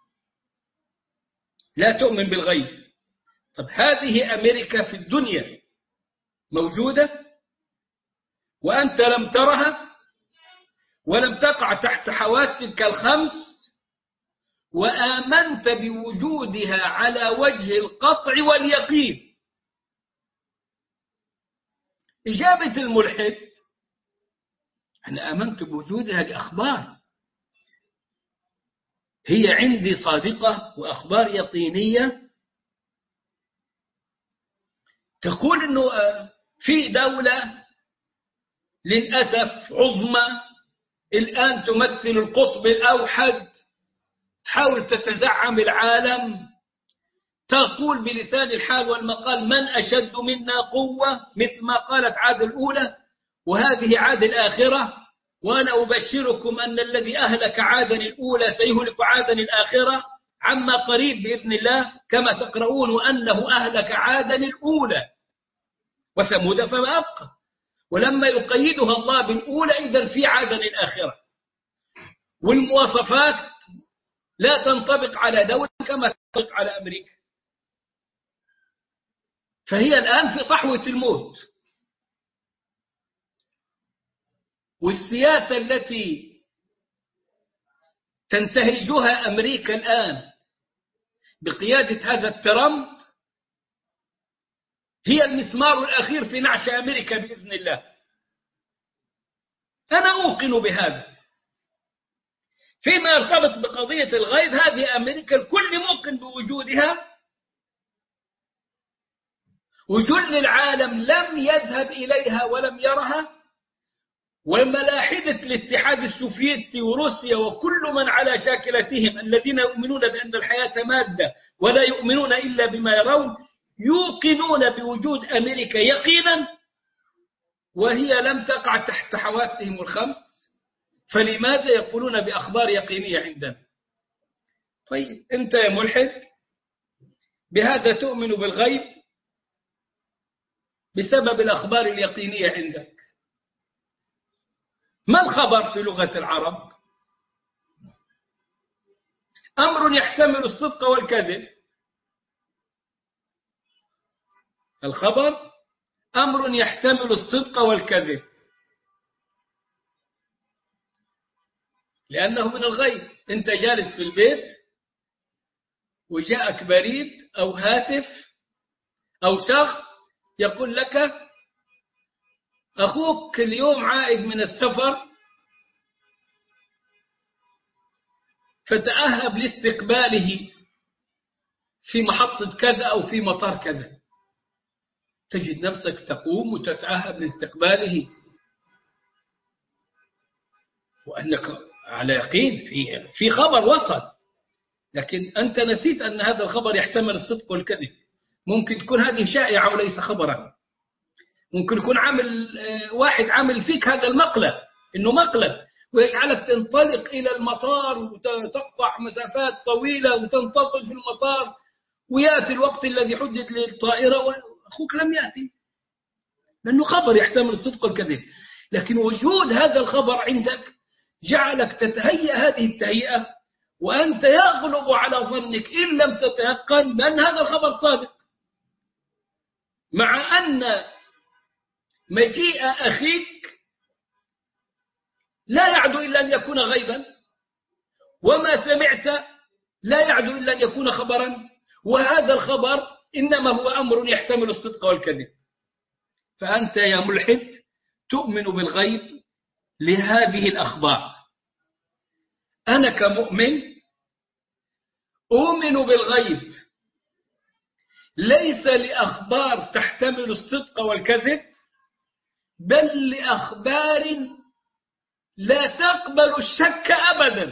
A: لا تؤمن بالغيب. طب هذه أمريكا في الدنيا موجودة وأنت لم ترها ولم تقع تحت حواسك الخمس، وآمنت بوجودها على وجه القطع واليقين. إجابة الملحد: أنا آمنت بوجودها لأخبار هي عندي صادقة وأخبار يقينية تقول أنه في دولة للأسف عظمى الآن تمثل القطب الأوحد، تحاول تتزعم العالم، تقول بلسان الحال والمقال من أشد منا قوة، مثل ما قالت عاد الأولى، وهذه عاد الآخرة، وأنا أبشركم أن الذي أهلك عادا الأولى سيهلك عادا الآخرة عما قريب بإذن الله، كما تقرؤون وأنه أهلك عادا الأولى وثمود فما أبقى. ولما يقيدها الله بالأولى إذن في عدن الآخرة، والمواصفات لا تنطبق على دولة كما تنطبق على أمريكا. فهي الآن في صحوة الموت. والسياسة التي تنتهجها أمريكا الآن بقيادة هذا ترامب هي المسمار الأخير في نعش أمريكا بإذن الله. أنا أوقن بهذا. فيما يرتبط بقضية الغيظ، هذه أمريكا الكل موقن بوجودها، وجل العالم لم يذهب إليها ولم يرها، وملاحدة الاتحاد السوفيتي وروسيا وكل من على شاكلتهم الذين يؤمنون بأن الحياة مادة ولا يؤمنون إلا بما يرون يوقنون بوجود أمريكا يقينا، وهي لم تقع تحت حواسهم الخمس. فلماذا يقولون بأخبار يقينية عندنا؟ طيب أنت يا ملحد بهذا تؤمن بالغيب بسبب الأخبار اليقينية عندك. ما الخبر في لغة العرب؟ أمر يحتمل الصدق والكذب. الخبر أمر يحتمل الصدق والكذب، لأنه من الغيب. أنت جالس في البيت وجاءك بريد أو هاتف أو شخص يقول لك أخوك اليوم عائد من السفر فتأهب لاستقباله في محطة كذا أو في مطار كذا. تجد نفسك تقوم وتتأهب لاستقباله وأنك على يقين في في خبر وصل، لكن أنت نسيت أن هذا الخبر يحتمل الصدق والكذب. ممكن تكون هذه شائعة وليس خبرا. ممكن يكون عامل واحد عامل فيك هذا المقلب إنه مقلب، ويجعلك تنطلق إلى المطار وتقطع مسافات طويلة وتنتظر في المطار، ويأتي الوقت الذي حدد للطائرة وأخوك لم يأتي، لأنه خبر يحتمل الصدق والكذب. لكن وجود هذا الخبر عندك جعلك تتهيأ هذه التهيئة، وأنت يغلب على ظنك إن لم تتيقن بأن هذا الخبر صادق، مع أن مجيء أخيك لا يعدو إلا أن يكون غيبا، وما سمعت لا يعدو إلا أن يكون خبرا، وهذا الخبر إنما هو أمر يحتمل الصدق والكذب. فأنت يا ملحد تؤمن بالغيب لهذه الأخبار. أنا كمؤمن أؤمن بالغيب ليس لأخبار تحتمل الصدق والكذب، بل لأخبار لا تقبل الشك أبدا.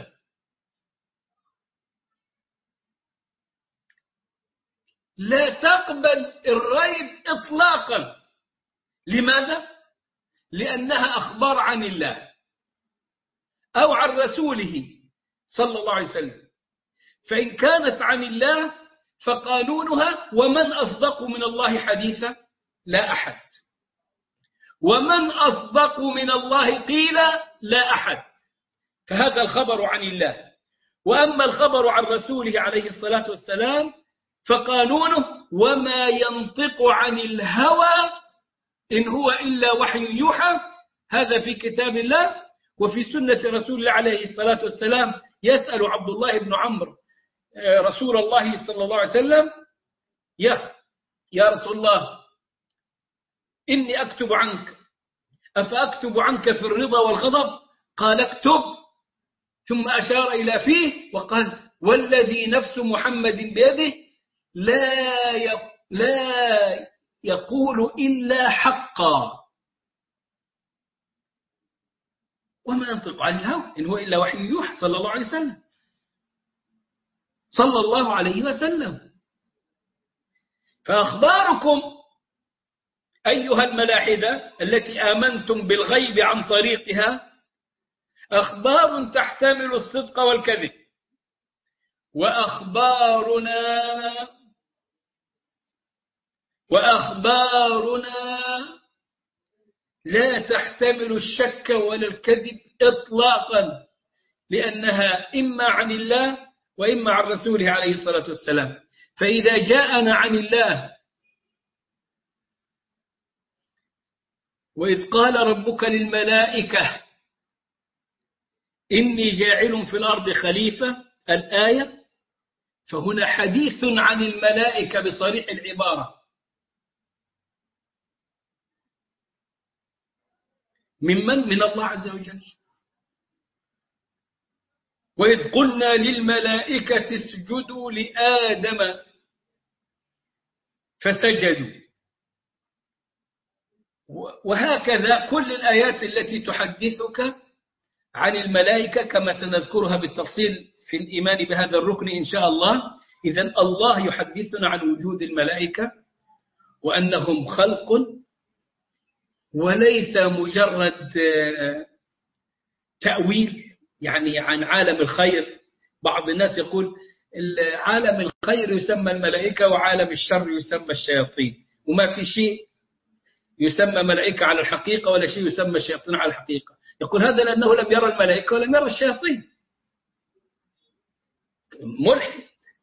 A: لا تقبل الريب إطلاقا. لماذا؟ لأنها أخبار عن الله أو عن رسوله صلى الله عليه وسلم. فإن كانت عن الله فقانونها ومن أصدق من الله حديثا؟ لا أحد. ومن أصدق من الله قيلا؟ لا أحد. فهذا الخبر عن الله. وأما الخبر عن رسوله عليه الصلاة والسلام فقانونه وما ينطق عن الهوى إن هو إلا وحي يوحى. هذا في كتاب الله وفي سنة رسول الله عليه الصلاة والسلام. يسأل عبد الله بن عمرو رسول الله صلى الله عليه وسلم يا يا رسول الله إني أكتب عنك أفأكتب عنك في الرضا والغضب؟ قال اكتب، ثم أشار إلى فيه وقال والذي نفس محمد بيده لا لا يقول إلا حقا وما ينطق عن الهوى إن هو إلا وحي يوحى صلى الله عليه وسلم صلى الله عليه وسلم. فأخباركم أيها الملاحدة التي آمنتم بالغيب عن طريقها أخبار تحتمل الصدق والكذب. وأخبارنا وأخبارنا لا تحتمل الشك ولا الكذب إطلاقا، لأنها إما عن الله وإما عن رسوله عليه الصلاة والسلام. فإذا جاءنا عن الله وإذ قال ربك للملائكة إني جاعل في الأرض خليفة الآية، فهنا حديث عن الملائكة بصريح العبارة ممن؟ من الله عز وجل. وإذ قلنا للملائكة اسجدوا لآدم فسجدوا. وهكذا كل الآيات التي تحدثك عن الملائكة كما سنذكرها بالتفصيل في الإيمان بهذا الركن إن شاء الله. إذن الله يحدثنا عن وجود الملائكة وأنهم خلق وليس مجرد تأويل، يعني عن عالم الخير. بعض الناس يقول عالم الخير يسمى الملائكة وعالم الشر يسمى الشياطين، وما في شيء يسمى ملائكة على الحقيقة ولا شيء يسمى الشياطين على الحقيقة. يقول هذا لأنه لم يرى الملائكة ولم يرى الشياطين. ملحد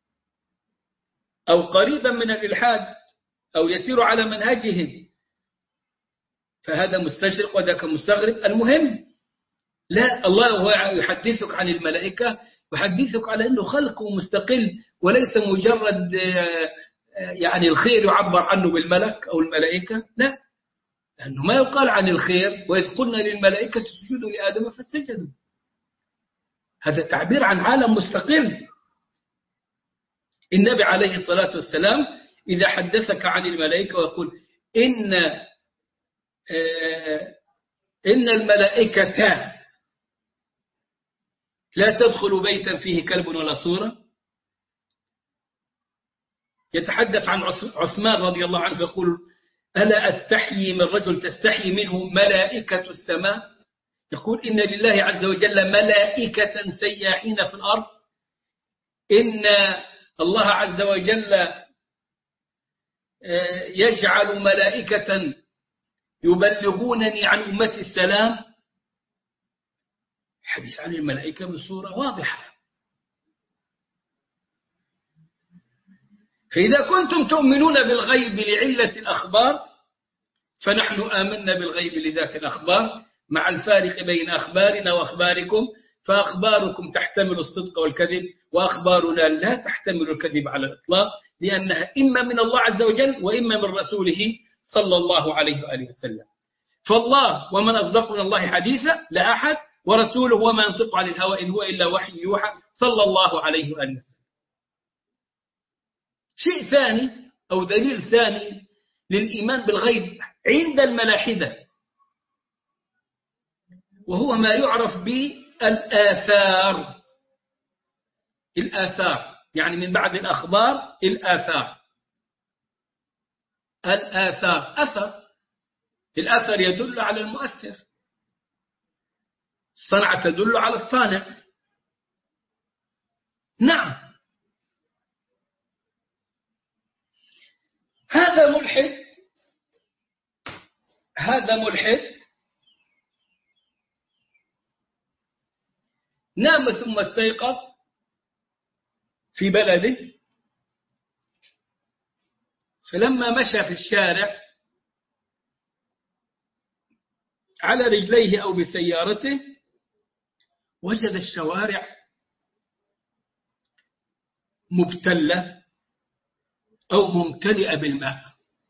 A: أو قريبا من الإلحاد أو يسير على منهجهم، فهذا مستشرق وذاك مستغرب. المهم لا، الله هو يحدثك عن الملائكة يحدثك على أنه خلق مستقل وليس مجرد يعني الخير يعبر عنه بالملك أو الملائكة، لا، لأنه ما يقال عن الخير وإذ قلنا للملائكة اسجدوا لآدم فسجدوا، هذا تعبير عن عالم مستقل. النبي عليه الصلاة والسلام إذا حدثك عن الملائكة ويقول إن إن الملائكة لا تدخل بيتا فيه كلب ولا صورة، يتحدث عن عثمان رضي الله عنه فيقول ألا أستحيي من رجل تستحيي منه ملائكة السماء؟ يقول إن لله عز وجل ملائكة سياحين في الأرض، إن الله عز وجل يجعل ملائكة يبلغونني عن أمتي السلام. حديث عن الملائكة بصورة واضحة. فإذا كنتم تؤمنون بالغيب لعلة الأخبار فنحن آمنا بالغيب لذات الأخبار، مع الفارق بين أخبارنا وأخباركم، فأخباركم تحتمل الصدق والكذب وأخبارنا لا تحتمل الكذب على الإطلاق، لأنها إما من الله عز وجل وإما من رسوله صلى الله عليه وآله وسلم. فالله ومن أصدق من الله حديثا لا أحد، ورسوله وما ينطق عن الهوى إن هو إلا وحي يوحى صلى الله عليه وآله وسلم. شيء ثاني أو دليل ثاني للإيمان بالغيب عند الملاحدة، وهو ما يعرف بالآثار. الآثار يعني من بعد الأخبار الآثار. الآثار أثر، الأثر يدل على المؤثر، الصنعة تدل على الصانع. نعم، هذا ملحد هذا ملحد نام ثم استيقظ في بلده، فلما مشى في الشارع على رجليه أو بسيارته وجد الشوارع مبتلة أو ممتلئة بالماء،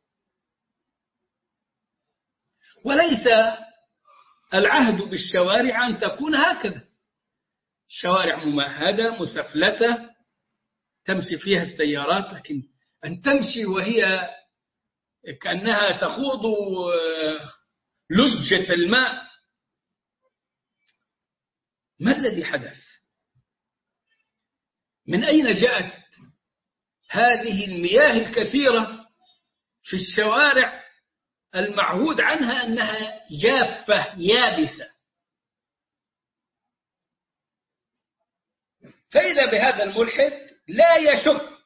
A: وليس العهد بالشوارع أن تكون هكذا، الشوارع ممهدة مسفلتة تمشي فيها السيارات، لكن أن تمشي وهي كأنها تخوض لجة الماء، ما الذي حدث؟ من أين جاءت هذه المياه الكثيرة في الشوارع المعهود عنها أنها جافة يابسة؟ فإذا بهذا الملحد لا يشك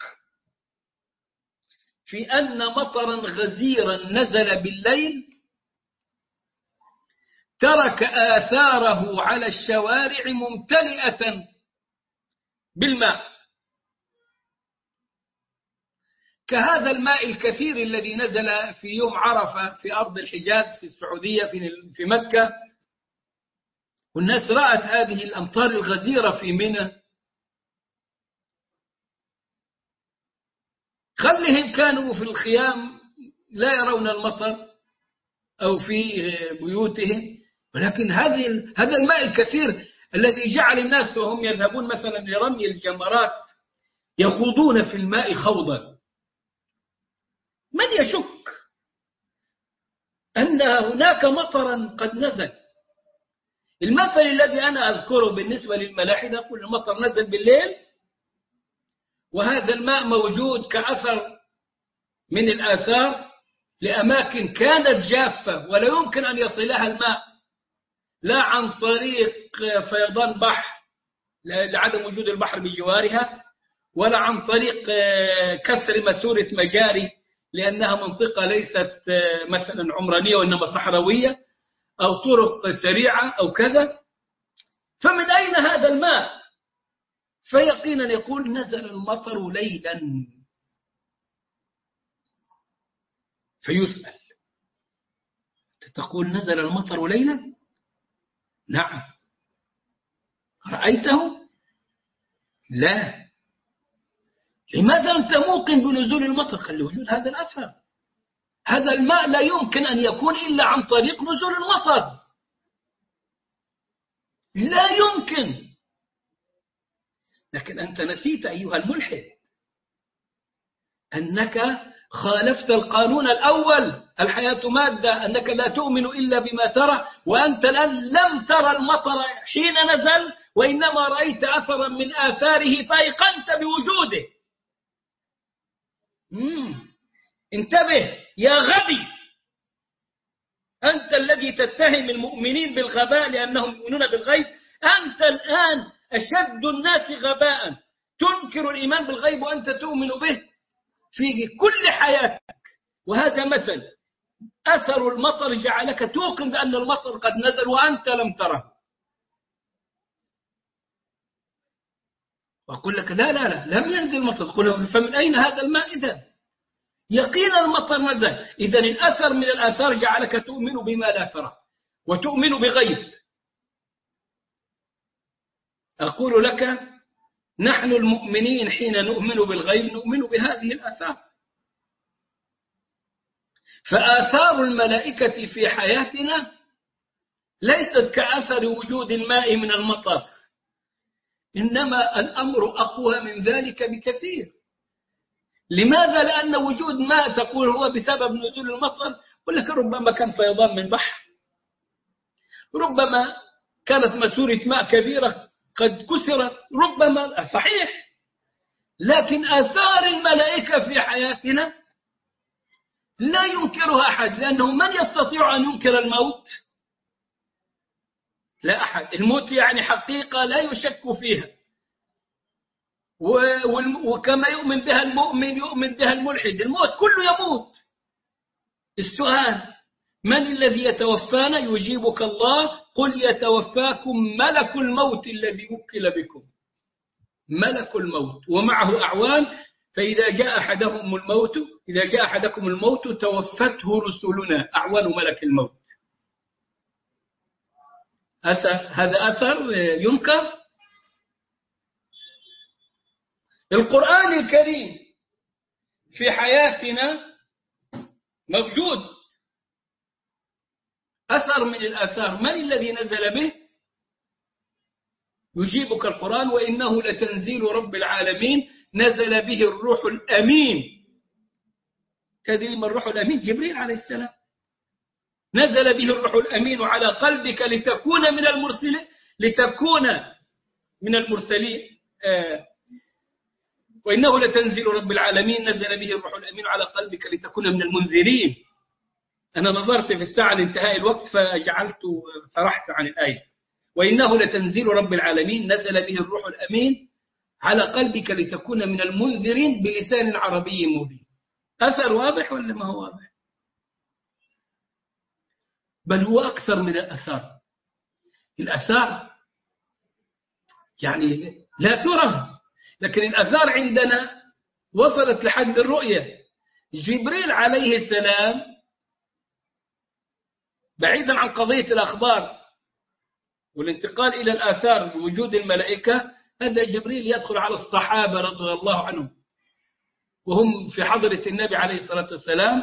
A: في أن مطرا غزيرا نزل بالليل ترك آثاره على الشوارع ممتلئة بالماء، كهذا الماء الكثير الذي نزل في يوم عرفة في أرض الحجاز في السعودية في مكة، والناس رأت هذه الأمطار الغزيرة في منى. خلهم كانوا في الخيام لا يرون المطر أو في بيوتهم، ولكن هذه هذا الماء الكثير الذي جعل الناس وهم يذهبون مثلا لرمي الجمرات يخوضون في الماء خوضا. من يشك أن هناك مطرا قد نزل؟ المثل الذي أنا أذكره بالنسبة للملاحدة، كل المطر نزل بالليل وهذا الماء موجود كأثر من الآثار لأماكن كانت جافة ولا يمكن أن يصلها الماء، لا عن طريق فيضان بحر لعدم وجود البحر بجوارها، ولا عن طريق كسر مسورة مجاري لأنها منطقة ليست مثلا عمرانية وإنما صحراوية، أو طرق سريعة أو كذا. فمن أين هذا الماء؟ فيقينا يقول نزل المطر ليلا. فيسأل تقول نزل المطر ليلا؟ نعم. رأيته؟ لا. لماذا أنت موقن بنزول المطر؟ قال لوجود هذا الأثر. هذا الماء لا يمكن أن يكون إلا عن طريق نزول المطر، لا يمكن. لكن أنت نسيت أيها الملحد أنك خالفت القانون الأول، الحياة مادة، أنك لا تؤمن إلا بما ترى، وأنت الآن لم ترى المطر حين نزل وإنما رأيت أثرا من آثاره فأيقنت بوجوده. مم. انتبه يا غبي، أنت الذي تتهم المؤمنين بالغباء لأنهم يؤمنون بالغيب. أنت الآن أشد الناس غباء، تنكر الإيمان بالغيب وأنت تؤمن به في كل حياتك. وهذا مثل أثر المطر جعلك توقن بأن المطر قد نزل وأنت لم تره. وأقول لك لا لا لا لم ينزل المطر، قل فمن أين هذا الماء إذن؟ يقين المطر نزل. إذن الأثر من الآثار جعلك تؤمن بما لا ترى وتؤمن بغيب. أقول لك نحن المؤمنين حين نؤمن بالغيب نؤمن بهذه الآثار. فآثار الملائكة في حياتنا ليست كأثر وجود الماء من المطر، إنما الأمر أقوى من ذلك بكثير. لماذا؟ لأن وجود ماء تقول هو بسبب نزول المطر، يقول لك ربما كان فيضان من بحر، ربما كانت مسورة ماء كبيرة قد كسرت، ربما صحيح. لكن آثار الملائكة في حياتنا لا ينكرها أحد، لأنه من يستطيع أن ينكر الموت؟ لا أحد. الموت يعني حقيقة لا يشك فيها، وكما يؤمن بها المؤمن يؤمن بها الملحد. الموت كله يموت. السؤال من الذي يتوفانا؟ يجيبك الله قل يتوفاكم ملك الموت الذي وكل بكم. ملك الموت ومعه أعوان، فإذا جاء أحدهم الموت إذا جاء أحدكم الموت توفته رسلنا أعوان ملك الموت. أثر هذا أثر ينكر. القرآن الكريم في حياتنا موجود أثر من الآثار. من الذي نزل به؟ يجيبك القرآن وإنه لتنزيل رب العالمين نزل به الروح الأمين. تدري ما الروح الأمين؟ جبريل عليه السلام. نزل به الروح الأمين على قلبك لتكون من المرسلين لتكون من المرسلين آه وإنه لتنزيل رب العالمين نزل به الروح الأمين على قلبك لتكون من المنذرين. أنا نظرت في الساعة لانتهاء الوقت فجعلت سرحت عن الآية. وإنه لتنزيل رب العالمين نزل به الروح الأمين على قلبك لتكون من المنذرين بلسان عربي مبين. أثر واضح ولا ما هو واضح؟ بل هو أكثر من الآثار. الآثار يعني لا ترى، لكن الآثار عندنا وصلت لحد الرؤية. جبريل عليه السلام بعيدا عن قضية الأخبار والانتقال إلى الآثار بوجود الملائكة، هذا جبريل يدخل على الصحابة رضي الله عنهم وهم في حضرة النبي عليه الصلاة والسلام،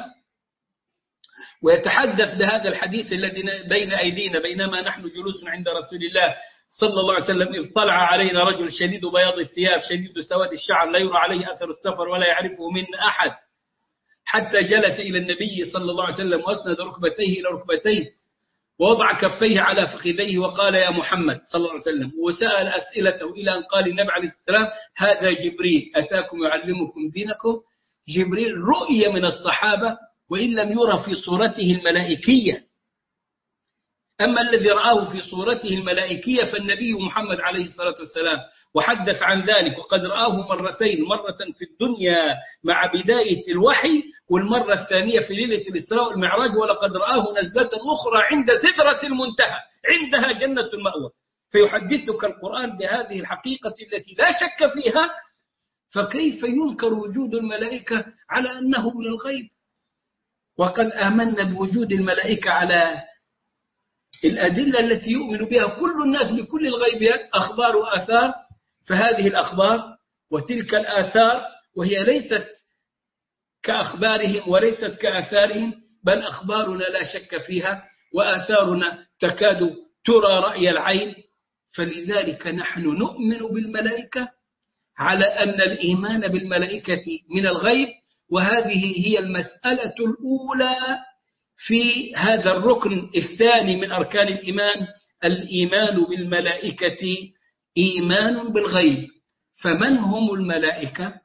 A: ويتحدث بهذا الحديث الذي بين أيدينا بينما نحن جلوس عند رسول الله صلى الله عليه وسلم، إذ طلع علينا رجل شديد بياض الثياب شديد سواد الشعر لا يرى عليه أثر السفر ولا يعرفه منا أحد، حتى جلس إلى النبي صلى الله عليه وسلم وأسند ركبتيه إلى ركبتيه ووضع كفيه على فخذيه وقال يا محمد صلى الله عليه وسلم، وسأل أسئلته إلى أن قال النبي عليه السلام هذا جبريل أتاكم يعلمكم دينكم. جبريل رؤية من الصحابة وإن لم يرى في صورته الملائكية، أما الذي رآه في صورته الملائكية فالنبي محمد عليه الصلاة والسلام، وحدث عن ذلك وقد رآه مرتين، مرة في الدنيا مع بداية الوحي والمرة الثانية في ليلة الإسراء والمعراج، ولقد رآه نزلة أخرى عند سدرة المنتهى عندها جنة المأوى. فيحدثك القرآن بهذه الحقيقة التي لا شك فيها، فكيف ينكر وجود الملائكة على أنه من الغيب؟ وقد آمنا بوجود الملائكة على الأدلة التي يؤمن بها كل الناس بكل الغيبيات، أخبار وآثار. فهذه الأخبار وتلك الآثار وهي ليست كأخبارهم وليست كآثارهم، بل أخبارنا لا شك فيها وآثارنا تكاد ترى رأي العين. فلذلك نحن نؤمن بالملائكة على أن الإيمان بالملائكة من الغيب، وهذه هي المسألة الأولى في هذا الركن الثاني من أركان الإيمان، الإيمان بالملائكة إيمان بالغيب. فمن هم الملائكة؟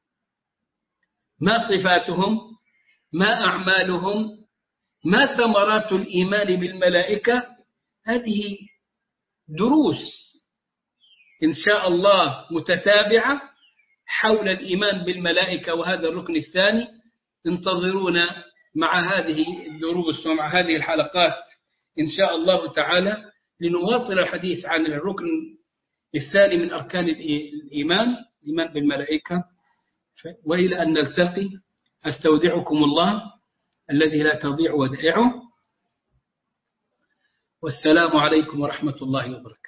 A: ما صفاتهم؟ ما أعمالهم؟ ما ثمرات الإيمان بالملائكة؟ هذه دروس إن شاء الله متتابعة حول الإيمان بالملائكة وهذا الركن الثاني. انتظرونا مع هذه الدروس ومع هذه الحلقات إن شاء الله تعالى لنواصل الحديث عن الركن الثاني من أركان الإيمان، الإيمان بالملائكة. وإلى أن نلتقي أستودعكم الله الذي لا تضيع ودائعه، والسلام عليكم ورحمة الله وبركاته.